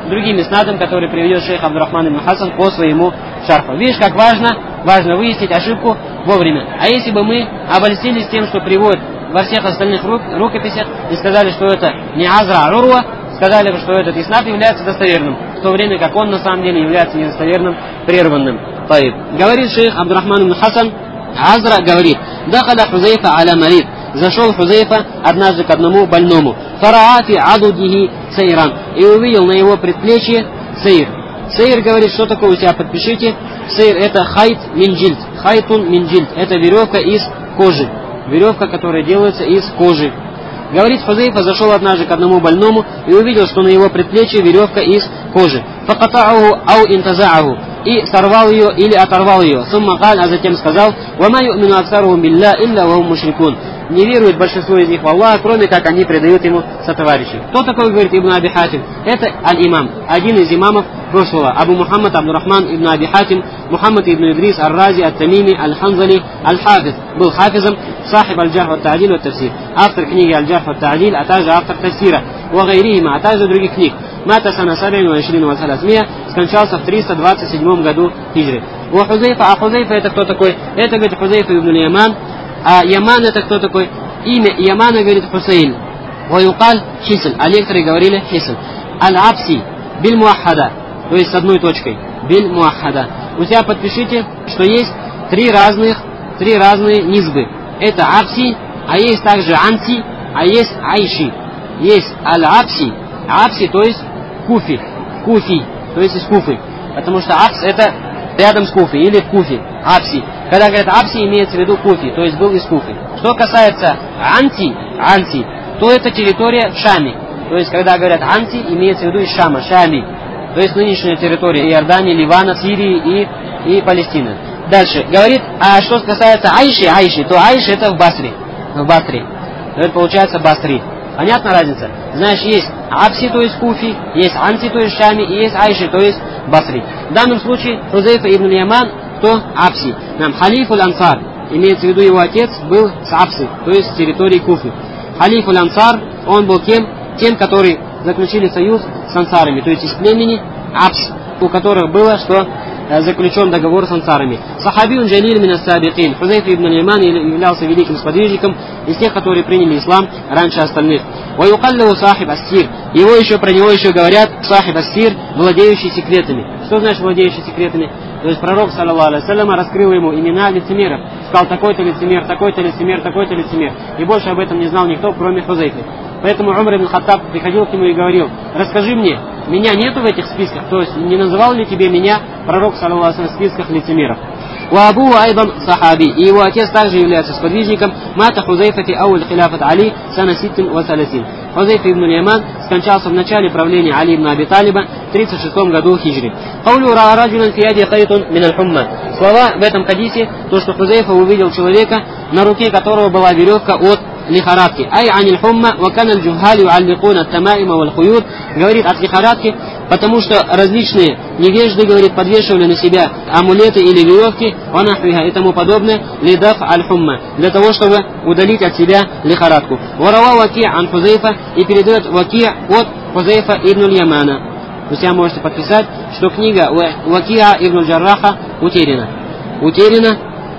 другим иснадом, который приведет шейх Абдурахман ибн Хасан по своему шарху. Видишь, как важно, важно выяснить ошибку вовремя. А если бы мы обольстились тем, что приводят во всех остальных рук, рукописях и сказали, что это не Азра, а Руруа, сказали бы, что этот иснад является достоверным, в то время как он на самом деле является недостоверным, прерванным. Таиб. Говорит шейх Абдурахман ибн Хасан, Азра говорит: «Дахаля Хузейфа аля марид». Зашел Хузейфа однажды к одному больному. «Фараафи адудихи сейран». И увидел на его предплечье сейр. Сейр говорит, что такое, у себя подпишите. Сейр это хайт минджильд. Хайтун минджильд. Это веревка из кожи. Веревка, которая делается из кожи. Говорит, Хузейфа зашел однажды к одному больному и увидел, что на его предплечье веревка из кожи. «Факатааху ау интазааху». И сорвал ее или оторвал ее. Сумма каль, а затем сказал: «Вама ю'мину аксарухум билля илля ва хум мушрикун». Не верует большинство из них в Аллаха, кроме как они предают ему сотоварищей. Кто такой, говорит Ибн Аби Хатим? Это аль-имам, один из имамов прошлого. Абу Мухаммад Абдурахман ибн Аби Хатим, Мухаммад ибн Идрис ар-Рази, ат-Тамими, аль-Ханзали, аль-Хафиз. Был хафизом, сахиб аль-Джарх ва-Та'диль ва-Тафсир. Автор книги аль-Джарх ва-Та'диль, а также автор тафсира. Ва-гайрихима, а также других книг. Мата сана саб'ин ва ишрин ва саласмия, скончался в триста двадцать седьмом году хиджры. Ва Хузейфа, а Хузейфа это кто такой? Это, говорит, Хузейфа ибн Яман. А Яман это кто такой? Имя Ямана, говорит, Хусейн. Ва юкаль Хисн, а некоторые говорили Хисн. Аль-Абси, биль муахада, то есть с одной точкой. Биль муахада. У себя подпишите, что есть три разных, три разные низбы. Это Абси, а есть также Анси, а есть Айши. Есть Аль-Абси, Абси, то есть Куфи, Куфи, то есть из Куфы. Потому что Абс это рядом с Куфой или в Куфе. Абси. Когда говорят Абси, имеется в виду Куфи, то есть был из Куфы. Что касается Анси, Анси, то это территория в Шаме. То есть когда говорят Анси, имеется в виду из Шама, Шами. То есть нынешняя территория Иордании, Ливана, Сирии и, и Палестины. Дальше. Говорит, а что касается Айши, Айши, то Айши это в Басре. В Басре. То это получается Басри. Понятна разница? Знаешь, есть Абси, то есть Куфи, есть Анси, то есть Шами, и есть Айши, то есть Басри. В данном случае Хузейфа ибн Яман, то Абси. Нам Халифуль Ансар, имеется в виду его отец, был с Абси, то есть с территории Куфы. Халифуль Ансар, он был кем? Тем, которые заключили союз с ансарами, то есть из племени Абс, у которых было, что заключен договор с ансарами. Сахабиун Джалиль мин ас-сабикин. Хузейфа ибн Яман являлся великим сподвижником из тех, которые приняли ислам раньше остальных. Ва юкаллаху сахиб ас-сир. Его еще, про него еще говорят сахиб ас-сир, владеющий секретами. Что значит владеющий секретами? То есть пророк, саллаллаху алейхи ва саллям, раскрыл ему имена лицемеров. Сказал, такой-то лицемер, такой-то лицемер, такой-то лицемер. И больше об этом не знал никто, кроме Хузейфы. Поэтому Умар ибн Хаттаб приходил к нему и говорил: расскажи мне, меня нету в этих списках, то есть не называл ли тебе меня пророк, саллаллаху алейхи ва саллям, в списках лицемеров? Ва Абу Айдан Сахаби, и его отец также является сподвижником. Мата Хузейфа фи ауль хиляфат Али сана ситтин ва саласин. Хузейфа ибн Яман скончался в начале правления Али ибн Аби Талиба в тридцать шестом году хиджри. Каулю ра раджулан фи яди хайтун мин аль-хумма. Слова в этом хадисе, то, что Хузейфа увидел человека, на руке которого была веревка от лихорадки. Ай аниль хумма ва кана аль-джухали юалликуна ат-тамаима валь хуют. Говорит от лихорадки, потому что различные невежды, говорит, подвешивали на себя амулеты или веревки, ванахвиха и тому подобное, лидаф аль-хумма, для того, чтобы удалить от себя лихорадку. Варава Ваки ан Хузейфа, и передает Ваки от Хузейфа ибн Ямана. Вы себя можете подписать, что книга Вакиа ибн Джарраха утеряна. Утеряна.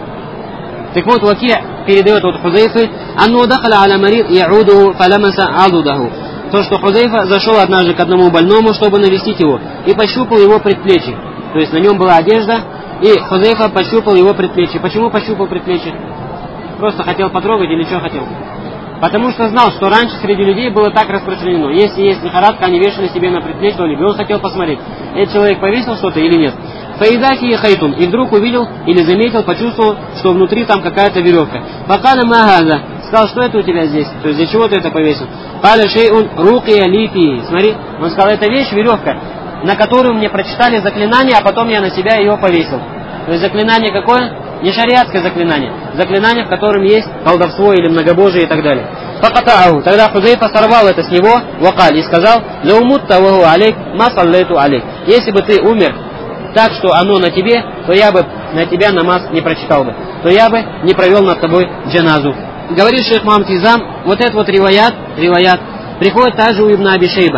Так вот, Ваки передает от Хузейфы: анну дахаля аля марид яудуху фаламаса адудаху. То, что Хузейфа зашел однажды к одному больному, чтобы навестить его, и пощупал его предплечье. То есть на нем была одежда, и Хузейфа пощупал его предплечье. Почему пощупал предплечье? Просто хотел потрогать или что хотел? Потому что знал, что раньше среди людей было так распространено. Если есть лихорадка, они вешали себе на предплечье что-либо. И он хотел посмотреть, этот человек повесил что-то или нет. Фаидаки и хайтун. И вдруг увидел или заметил, почувствовал, что внутри там какая-то веревка. Факана магаза. Сказал, что это у тебя здесь? То есть для чего ты это повесил? Каля шейун рукия лифи. Смотри, он сказал, это вещь, веревка, на которую мне прочитали заклинание, а потом я на себя ее повесил. То есть заклинание какое? Не шариатское заклинание. Заклинание, в котором есть колдовство или многобожие и так далее. Факатааху. Тогда Хузейфа сорвал это с него, вакаль, и сказал: лаумутта ваху алейк, ма саллейту алейк. Если бы ты умер так, что оно на тебе, то я бы на тебя намаз не прочитал бы. То я бы не провел над тобой джаназу. Говорит шейх Мухаммад Изам, вот этот вот риваят, риваят, приходит также у Ибн Аби Шейба.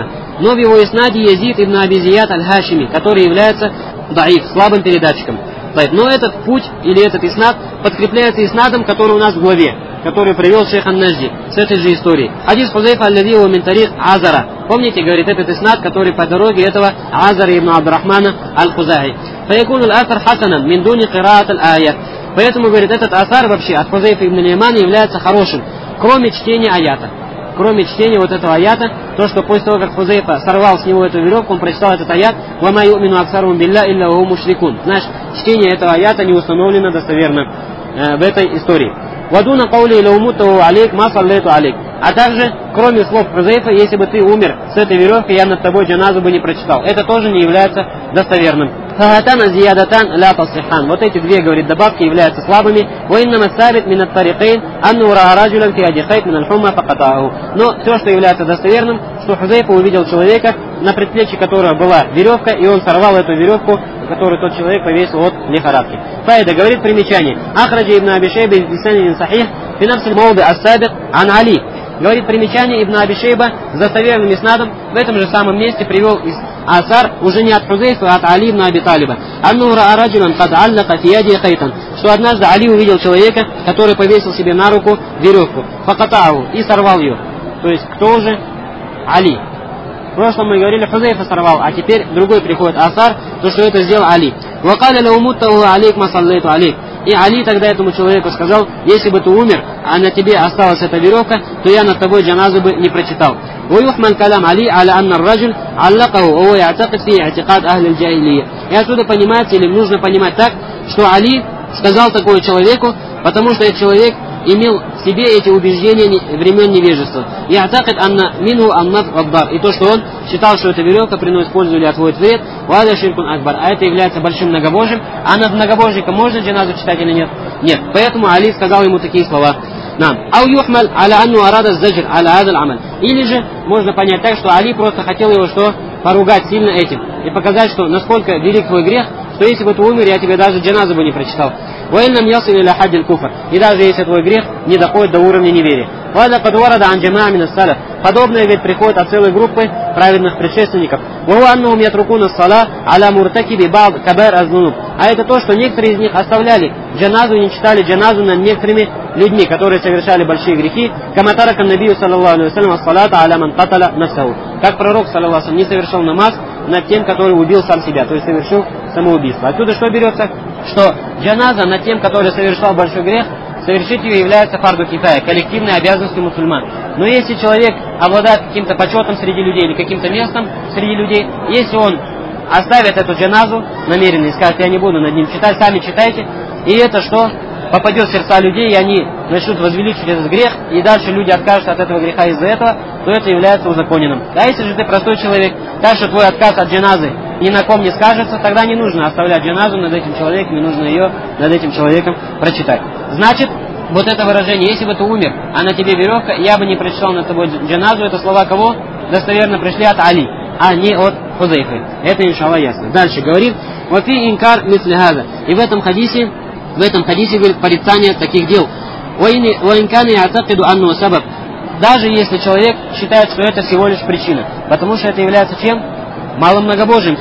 но в его иснаде Язид ибн Аби Зияд аль-Хашими, который является даиф, слабым передатчиком. Но этот путь или этот иснад подкрепляется иснадом, который у нас в главе, который привел шейх ан-Нажди с этой же историей. Хадис Хузайфа аль-Лади ва мин тарих Азара. Помните, говорит, этот иснад, который по дороге этого Азара ибн Абдурахмана аль-Хузахи. Фаякун аль-Асар хасанан мин дуни кираат аль-аят. Поэтому, говорит, этот асар вообще от Хузайфа ибн Лимана является хорошим, кроме чтения аята. Кроме чтения вот этого аята, то, что после того, как Хузайфа сорвал с него эту веревку, он прочитал этот аят «Ва ма ю'мину аксарум билля илля ва хум мушрикун». Знаешь, чтение этого аята не установлено достоверно э, в этой истории. «Вадуна каули ля умуту алейк ма саллейту алейк». А также, кроме слов Хузайфа, если бы ты умер с этой веревкой, я над тобой джаназу бы не прочитал. Это тоже не является достоверным. Фахатана зиядатан ля тасихан. Вот эти две, говорит, добавки являются слабыми. Уиннама сабит минат тарикейн анну раа раджулян фи адихайт мин аль-хумма факатаху. Но все, что является достоверным, что Хузайфа увидел человека, на предплечье которого была веревка, и он сорвал эту веревку, которую тот человек повесил от лихорадки. Файда говорит примечание. Ахраджи ибн Аби Шейба из Бисанин Сахих фи нафсиль мауды ас-сабик ан Али. Говорит примечание Ибн Аби Шейба с достоверным иснадом в этом же самом месте привел из асар уже не от Хузайфа, а от Али ибн Аби Талиба. Анну раа раджулян кад аллака фи яди хайтан. Что однажды Али увидел человека, который повесил себе на руку веревку. Факатаху, и сорвал ее. То есть кто же? Али. В прошлом мы говорили, Хузайфа сорвал, а теперь другой приходит асар, то что это сделал Али. Вакаля ля умуттаху алейк ма саллейту алейк. И Али тогда этому человеку сказал: если бы ты умер, а на тебе осталась эта веревка, то я над тобой джаназу бы не прочитал. ويحمل كلام علي على أن الرجل علقه وهو يعتقد فيه اعتقاد أهل الجاهلية. И отсюда понимается, или нужно понимать так, что Али сказал такое человеку, потому что этот человек имел в себе эти убеждения времен невежества. И атакет анна мину аннаф ваддар. И то, что он считал, что эта веревка приносит пользу или отводит вред, вада ширкун акбар. А это является большим многобожием. А над многобожником можно джаназу читать или нет? Нет. Поэтому Али сказал ему такие слова. Нам. Ау юхмаль аля анну арада заджир аля адал амаль. Или же можно понять так, что Али просто хотел его что? Поругать сильно этим. И показать, что насколько велик твой грех, что если бы ты умер, я тебе даже джаназу бы не прочитал. И даже если твой грех не доходит до уровня неверия. Подобное ведь приходит от целой группы праведных предшественников. А это то, что некоторые из них оставляли джаназу и не читали джаназу над некоторыми людьми, которые совершали большие грехи. Как пророк, саллаллаху алейхи, не совершил намаз над тем, который убил сам себя, то есть совершил самоубийство. Отсюда что берется? Что джаназа над тем, который совершал большой грех, совершить ее является фарду кифая, коллективной обязанностью мусульман. Но если человек обладает каким-то почетом среди людей или каким-то местом среди людей, если он оставит эту джаназу намеренно и скажет: я не буду над ним читать, сами читайте, и это что? Попадет в сердца людей, и они начнут возвеличивать этот грех, и дальше люди откажутся от этого греха из-за этого, то это является узаконенным. А если же ты простой человек, так что твой отказ от джаназы ни на ком не скажется, тогда не нужно оставлять джаназу над этим человеком, не нужно ее над этим человеком прочитать. Значит, вот это выражение: если бы ты умер, а на тебе веревка, я бы не прочитал над тобой джаназу, это слова кого? Достоверно пришли от Али, а не от Хузайфы. Это иншаллах ясно. Дальше говорит: «Вафи инкар мисли хаза». И в этом хадисе В этом хадисе говорит порицание таких дел. Даже если человек считает, что это всего лишь причина, потому что это является чем? Малым многобожием.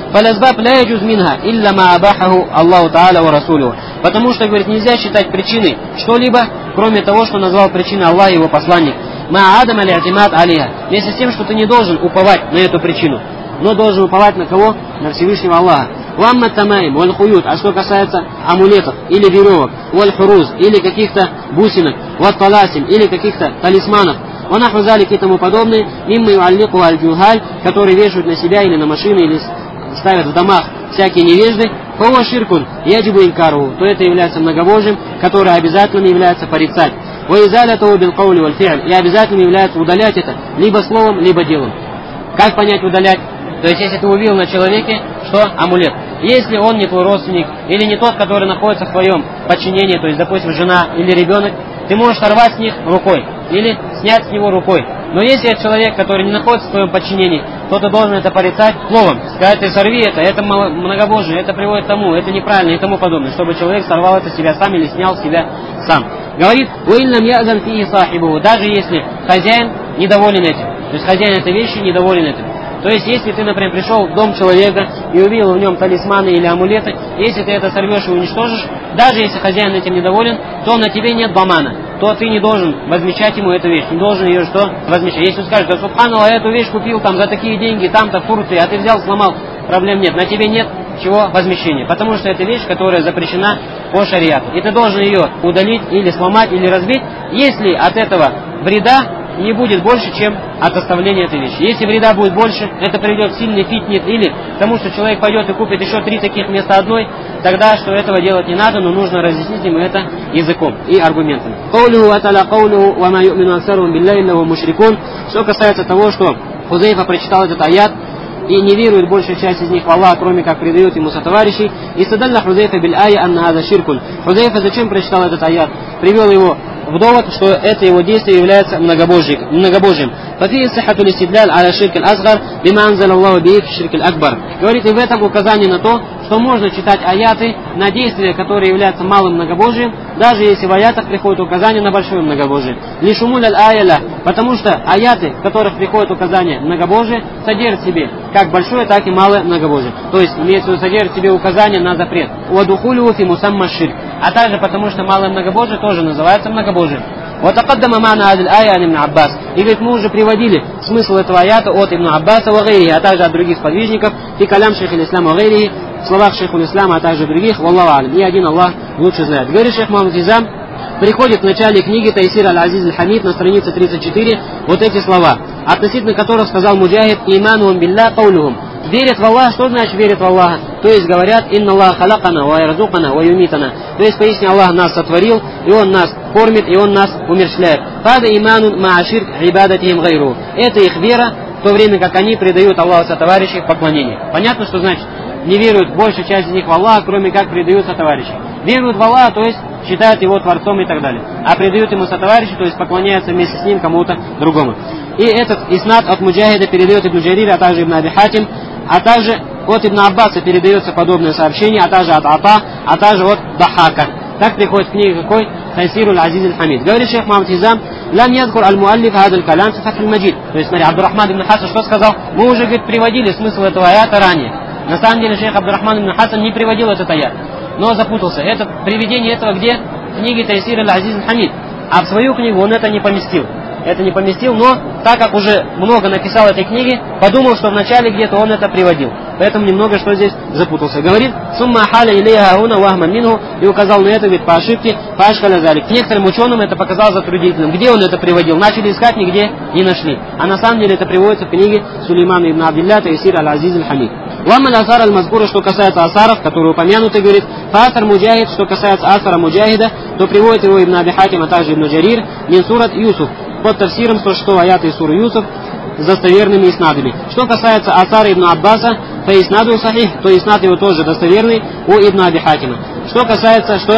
Потому что, говорит, нельзя считать причиной что-либо, кроме того, что назвал причиной Аллах и его посланник. Вместе с тем, что ты не должен уповать на эту причину, но должен уповать на кого? На Всевышнего Аллаха. Вамма тамаим, валь хуют, а что касается амулетов или веревок, валь хуруз, или каких-то бусинок, валь таласим, или каких-то талисманов, ванаху залик и тому подобное, мимма юаллику аль-джухаль, которые вешают на себя или на машины, или ставят в домах всякие невежды, фауа ширкун, яджибу инкару, то это является многобожием, которое обязательно является порицать. Ваизаляту бил каули валь фи'аль, и обязательно является удалять это либо словом, либо делом. Как понять удалять? То есть, если ты увидел на человеке, что амулет, если он не твой родственник, или не тот, который находится в твоем подчинении, то есть, допустим, жена или ребенок, ты можешь сорвать с них рукой, или снять с него рукой. Но если это человек, который не находится в твоем подчинении, то ты должен это порицать словом, сказать: ты сорви это, это многобожие, это приводит к тому, это неправильно и тому подобное, чтобы человек сорвал это с себя сам или снял с себя сам. Говорит: даже если хозяин недоволен этим, то есть хозяин этой вещи недоволен этим. То есть, если ты, например, пришел в дом человека и увидел в нем талисманы или амулеты, если ты это сорвешь и уничтожишь, даже если хозяин этим недоволен, то на тебе нет бамана, то ты не должен возмещать ему эту вещь, не должен ее что возмещать. Если он скажет, да субханаллах, я эту вещь купил там за такие деньги, там-то в Турции, а ты взял, сломал, проблем нет, на тебе нет чего возмещения, потому что это вещь, которая запрещена по шариату. И ты должен ее удалить или сломать, или разбить, если от этого вреда не будет больше, чем от оставления этой вещи. Если вреда будет больше, это приведет к сильной фитне или к тому, что человек пойдет и купит еще три таких вместо одной, тогда что этого делать не надо, но нужно разъяснить ему это языком и аргументами. Что касается того, что Хузайфа прочитал этот аят, и не верует большая часть из них в Аллаха, кроме как предает ему сотоварищей. И стадалла Хузайфа биль ая анна хаза ширкун. Хузайфа зачем прочитал этот аят? Привел его в довод, что это его действие является многобожием. Фафи сихату листидлял аля ширк аль-азгар бима анзал Аллаху бихи ширк аль-акбар. Говорит, и в этом указание на то, что можно читать аяты на действия, которые являются малым многобожием, даже если в аятах приходит указание на большое многобожие. Лишумуль аль-аяля, потому что аяты, в которых приходит указание многобожие, содержат в себе как большое, так и малое многобожие. То есть, имеется в виду, содержит в себе указание на запрет. Уадухулю фи мусамма ширк. А также потому, что малое многобожие тоже называется многобожием. Вот тақаддама мана адиль ая ан Ибн Аббас. И говорит, мы уже приводили смысл этого аята от Ибн Аббаса ва гайрихи, а также от других сподвижников, и калям шейх аль-Ислам ва гайрихи, в словах шейха аль-Ислама, а также других, валлаху алям. И один Аллах лучше знает. Говорит шейх Мухаммад Изам, приходит в начале книги Тайсир аль-Азиз аль-Хамид на странице тридцать четыре вот эти слова, относительно которых сказал Муджахид: имануум билля каулюхум. Верят в Аллаха. Что значит верят в Аллаха? То есть говорят: инна Аллаха халакана ва ярзукана ва юмитана. То есть поясни, Аллах нас сотворил, и Он нас кормит, и Он нас умерщвляет. Фада иманун мааширк ибадатихим гайру. Это их вера, в то время как они предают Аллаху сотоварищей в поклонении. Понятно, что значит? Не веруют большая часть из них в Аллаха, кроме как предают сотоварищей. Веруют в Аллаха, то есть считают его Творцом и так далее. А предают ему сотоварищей, то есть поклоняются вместе с ним кому-то другому. И этот иснад от Муджахида передает Ибн Джарир, а также Ибн Аби Хатим, а также от Ибн Аббаса передается подобное сообщение, а также от Ата, а также от Дахака. Так приходит в книге какой? Тайсиру аль-Азиз аль-Хамид. Говорит шейх Мухаммад Изам: лам ядкур аль-муаллиф хадаль калям фи фатхиль маджид. То есть, смотри, Абдурахман ибн Хасан что сказал? Мы уже, говорит, приводили смысл этого аята ранее. На самом деле шейх Абдурахман ибн Хасан не приводил этот аят, но запутался. Это приведение этого где? В книге Тайсир аль-Азиз аль-Хамид. А в свою книгу он это не поместил. Это не поместил, но так как уже много написал этой книги, подумал, что вначале где-то он это приводил. Поэтому немного что здесь запутался. Говорит: сумма халя илейха хуна вахма минху, и указал на это, говорит, по ошибке, фашкаля залик. Некоторым ученым это показалось затруднительным. Где он это приводил? Начали искать, нигде не нашли. А на самом деле это приводится в книге Сулеймана ибн Абдилля Тайсир аль-Азиз аль-Хамид. Вамма асар аль-мазкура, что касается асаров, которые упомянуты, говорит, фасар муджахид, что касается асара муджахида, то приводит его Ибн Аби Хатим, а также Ибн Джарир, мин сурат Юсуф, под тафсиром сто шестого аята из суры Юсуф с достоверными иснадами. Что касается асара Ибн Аббаса, то иснаду сахих, то иснад его тоже достоверный у Ибн Аби Хатима. Что касается что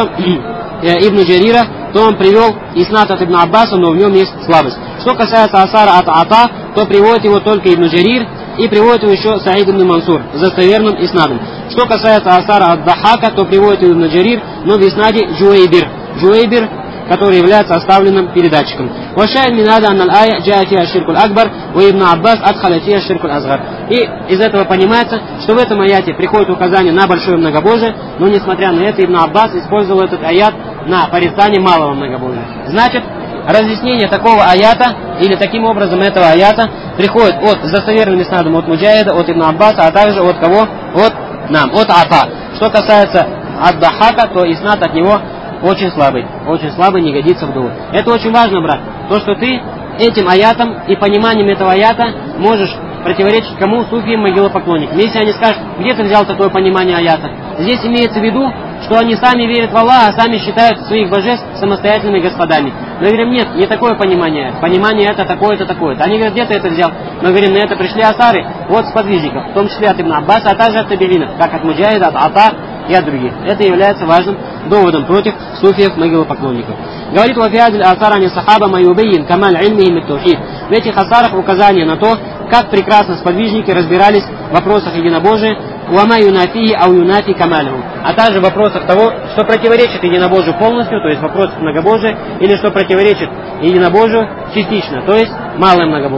Ибн Джарира, то он привел иснад от Ибн Аббаса, но в нем есть слабость. Что касается асара от Ата, то приводит его только Ибн Джарир, и приводит его еще Саид ибн Мансур с достоверным иснадом. Что касается асара от Дахака, то приводит его Ибн Джарир, но в иснаде Джуэйбир. Джуэйбир, который является оставленным передатчиком. Вашайн минада анналь ая джаатия ширкуль акбар, у Ибн Аббас адхалатия ширкуль азгар. И из этого понимается, что в этом аяте приходит указание на большое многобожие, но несмотря на это Ибн Аббас использовал этот аят на порицание малого многобожия. Значит, разъяснение такого аята, или таким образом этого аята, приходит от достоверным иснадом от Муджахида, от Ибн Аббаса, а также от кого? От нам, от Ата. Что касается от Дахака, то иснад от него очень слабый, очень слабый, не годится в довод. Это очень важно, брат, то, что ты этим аятом и пониманием этого аята можешь противоречить кому? Суфиям, могилопоклонникам. Если они скажут: где ты взял такое понимание аята? Здесь имеется в виду, что они сами верят в Аллаха, а сами считают своих божеств самостоятельными господами. Мы говорим: нет, не такое понимание. Понимание это такое-то, такое-то. Они говорят: где ты это взял? Мы говорим: на это пришли асары от сподвижников, в том числе от Ибн Аббаса, а также от табиинов, как от Муджахида, от Ата и от других. Это является важным доводом против суфиев, могилопоклонников. Говорит: вафиадиль асарани сахаба маюбейин камаль ильмихим ат-таухид. В этих асарах указание на то, как прекрасно сподвижники разбирались в вопросах единобожия, уама юнафии ау юнафи камалиху, а также в вопросах того, что противоречит единобожию полностью, то есть в вопросах многобожия, или что противоречит единобожию частично, то есть малое многобожие.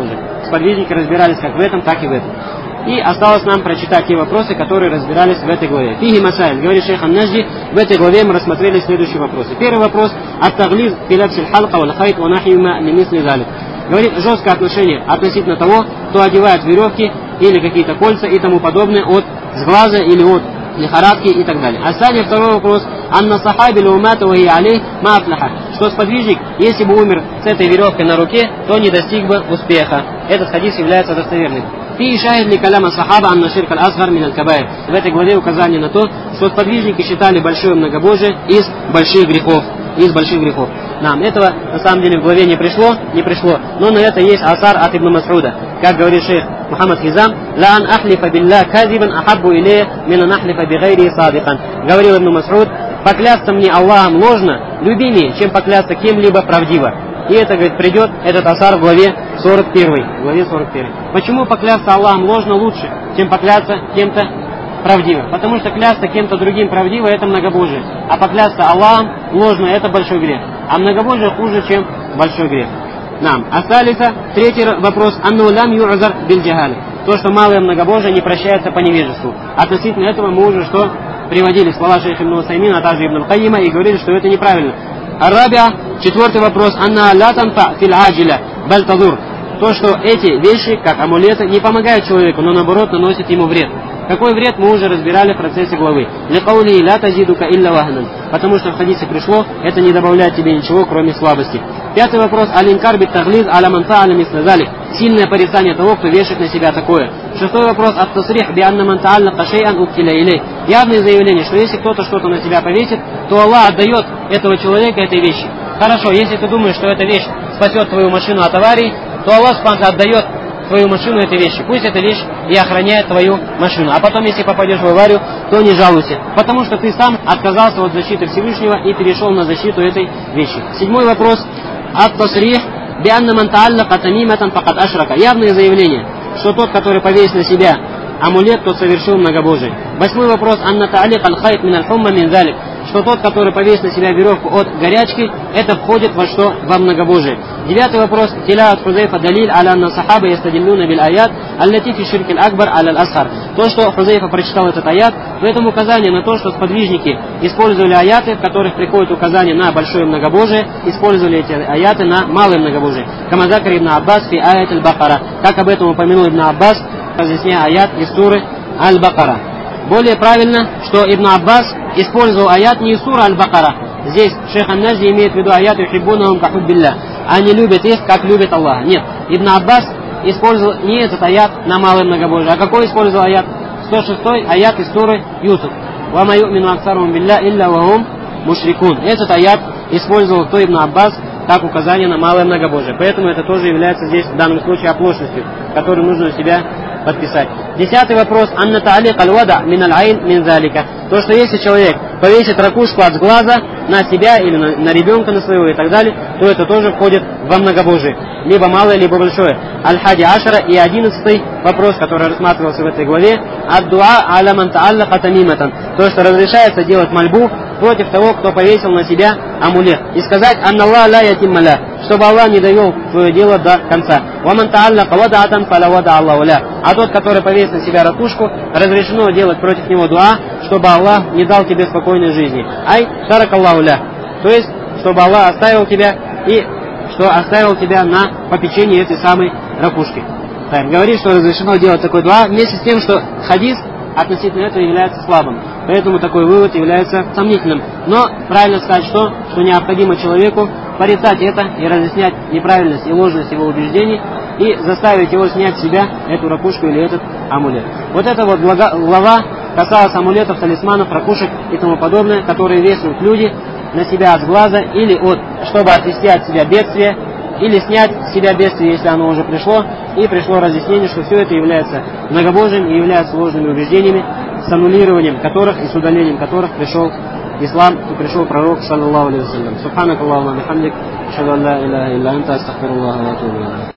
сподвижники разбирались как в этом, так и в этом. И осталось нам прочитать те вопросы, которые разбирались в этой главе. Фиги масаиль, говорит шейх ан-Наджди, в этой главе мы рассмотрели следующие вопросы. Первый вопрос: ат-таглиз фи лабсиль халка валь хайт ва нахима лимисли залик. Говорит, жесткое отношение относительно того, кто одевает веревки или какие-то кольца и тому подобное от сглаза или от лихорадки и так далее. Остальный второй вопрос: анна сахаби лаумата ва алей ма афляха. Что сподвижник, если бы умер с этой веревкой на руке, то не достиг бы успеха. Этот хадис является достоверным. Фи шахид ли каляма сахаба анна ширк аль-асгар мин аль-кабаир. В этой главе указание на то, что сподвижники считали большое многобожие из больших грехов. Из больших грехов. Нам этого на самом деле в главе не пришло, не пришло, но на это есть асар от Ибн Мас'уда. Как говорит шейх Мухаммад Хизам: «Ла ан ахлифа билля казибан ахаббу илея мин ан ахлифа бигайри садикан». Говорил Ибн Мас'уд: поклясться мне Аллахом ложно любимее, чем поклясться кем-либо правдиво. И это, говорит, придет, этот асар в главе сорок первой. В главе сорок первой. Почему поклясться Аллахом ложно лучше, чем поклясться кем-то правдиво? Потому что клясться кем-то другим правдиво — это многобожие. А поклясться Аллахом ложно — это большой грех. А многобожие хуже, чем большой грех. Нам. Остались третий вопрос. Анну лам ю'зар биль джахали. То, что малое многобожие не прощается по невежеству. Относительно этого мы уже что приводили слова шейха Ибн Усаймина, а также Ибн аль-Кайима, и говорили, что это неправильно. Арабия. Четвертый вопрос. Анна ла танфа фил аджиля баль тадур. То, что эти вещи, как амулеты, не помогают человеку, но наоборот наносят ему вред. Какой вред, мы уже разбирали в процессе главы. Ликаули ла тазидука илля вахнан. Потому что в хадисе пришло, это не добавляет тебе ничего, кроме слабости. Пятый вопрос. Алинкар бит таглиз аля манта аля мислазалик. Сильное порицание того, кто вешает на себя такое. Шестой вопрос. Ат-тасрих би анна ман тааллака шей'ан уктиля илей. Явное заявление, что если кто-то что-то на себя повесит, то Аллах отдает этого человека этой вещи. Хорошо, если ты думаешь, что эта вещь спасет твою машину от аварии, то Аллах спонтанно отдает твою машину этой вещи. Пусть эта вещь и охраняет твою машину. А потом, если попадешь в аварию, то не жалуйся. Потому что ты сам отказался от защиты Всевышнего и перешел на защиту этой вещи. Седьмой вопрос. Ат-тасрих би анна ман тааллака тамиматан факад ашрака. Явное заявление, что тот, который повесит на себя амулет, тот совершил многобожие. Восьмой вопрос. Анна таалик аль-хайт мин аль-хумма мин залик. Что тот, который повесит на себя веревку от горячки, это входит во что? Во многобожие. Девятый вопрос. Тилаат Хузейфа далиль аля анна сахаба ястадиллюна биль аят аллати фи ширк аль-акбар аля аль-асхар. То, что Хузейфа прочитал этот аят, в этом указание на то, что сподвижники использовали аяты, в которых приходит указание на большое многобожие, использовали эти аяты на малое многобожие. Камазакар ибн Аббас фи аят аль-Бакара. Как об этом упомянул Ибн Аббас, разъясняя аят из суры Аль-Бакара. Более правильно, что Ибн Аббас использовал аят не из суры Аль-Бакара. Здесь шейх ан-Наджди имеет в виду аят «Юхиббунахум ка хуббилля». Они любят их, как любит Аллах. Нет, Ибн Аббас использовал не этот аят на малое многобожие. А какой использовал аят? сто шестой аят из суры Юсуф. «Ва ма ю'мину аксарухум билля илля ва хум мушрикун». Этот аят использовал кто Ибн Аббас как указание на малое многобожие. Поэтому это тоже является здесь в данном случае оплошностью, которую нужно у себя подписать. Десятый вопрос. Анна таалик аль-вада мин аль-айн мин залика. То, что если человек повесит ракушку от глаза на себя или на, на ребенка на своего и так далее, то это тоже входит во многобожие. Либо малое, либо большое. Аль-хади ашара. И одиннадцатый вопрос, который рассматривался в этой главе. Ад-дуа аля ман тааллака тамиматан. То, что разрешается делать мольбу против того, кто повесил на себя амулет. И сказать «Анна Аллах ла ятимма ля», чтобы Аллах не довел свое дело до конца. «Ваман тааллака вадаатан фаля вада Аллаху ля». А тот, который повесил на себя ракушку, разрешено делать против него дуа, чтобы Аллах не дал тебе спокойной жизни. Ай тарак Аллаху ля. То есть, чтобы Аллах оставил тебя и что оставил тебя на попечении этой самой ракушки. Так, говорит, что разрешено делать такой дуа, вместе с тем, что хадис относительно этого является слабым. Поэтому такой вывод является сомнительным. Но правильно сказать, что, что необходимо человеку порицать это и разъяснять неправильность и ложность его убеждений и заставить его снять с себя эту ракушку или этот амулет. Вот эта вот глава касалась амулетов, талисманов, ракушек и тому подобное, которые вешают люди на себя от глаза или от, чтобы отвести от себя бедствие, или снять с себя бедствие, если оно уже пришло, и пришло разъяснение, что все это является многобожием и является ложными убеждениями, с аннулированием которых и с удалением которых пришел ислам и пришел пророк, саллаллаху алейхи ва саллям. Субханак Аллахумма бихамдик, ашхаду ан ла иляха илля анта, астагфируллаха ва атубу илейх.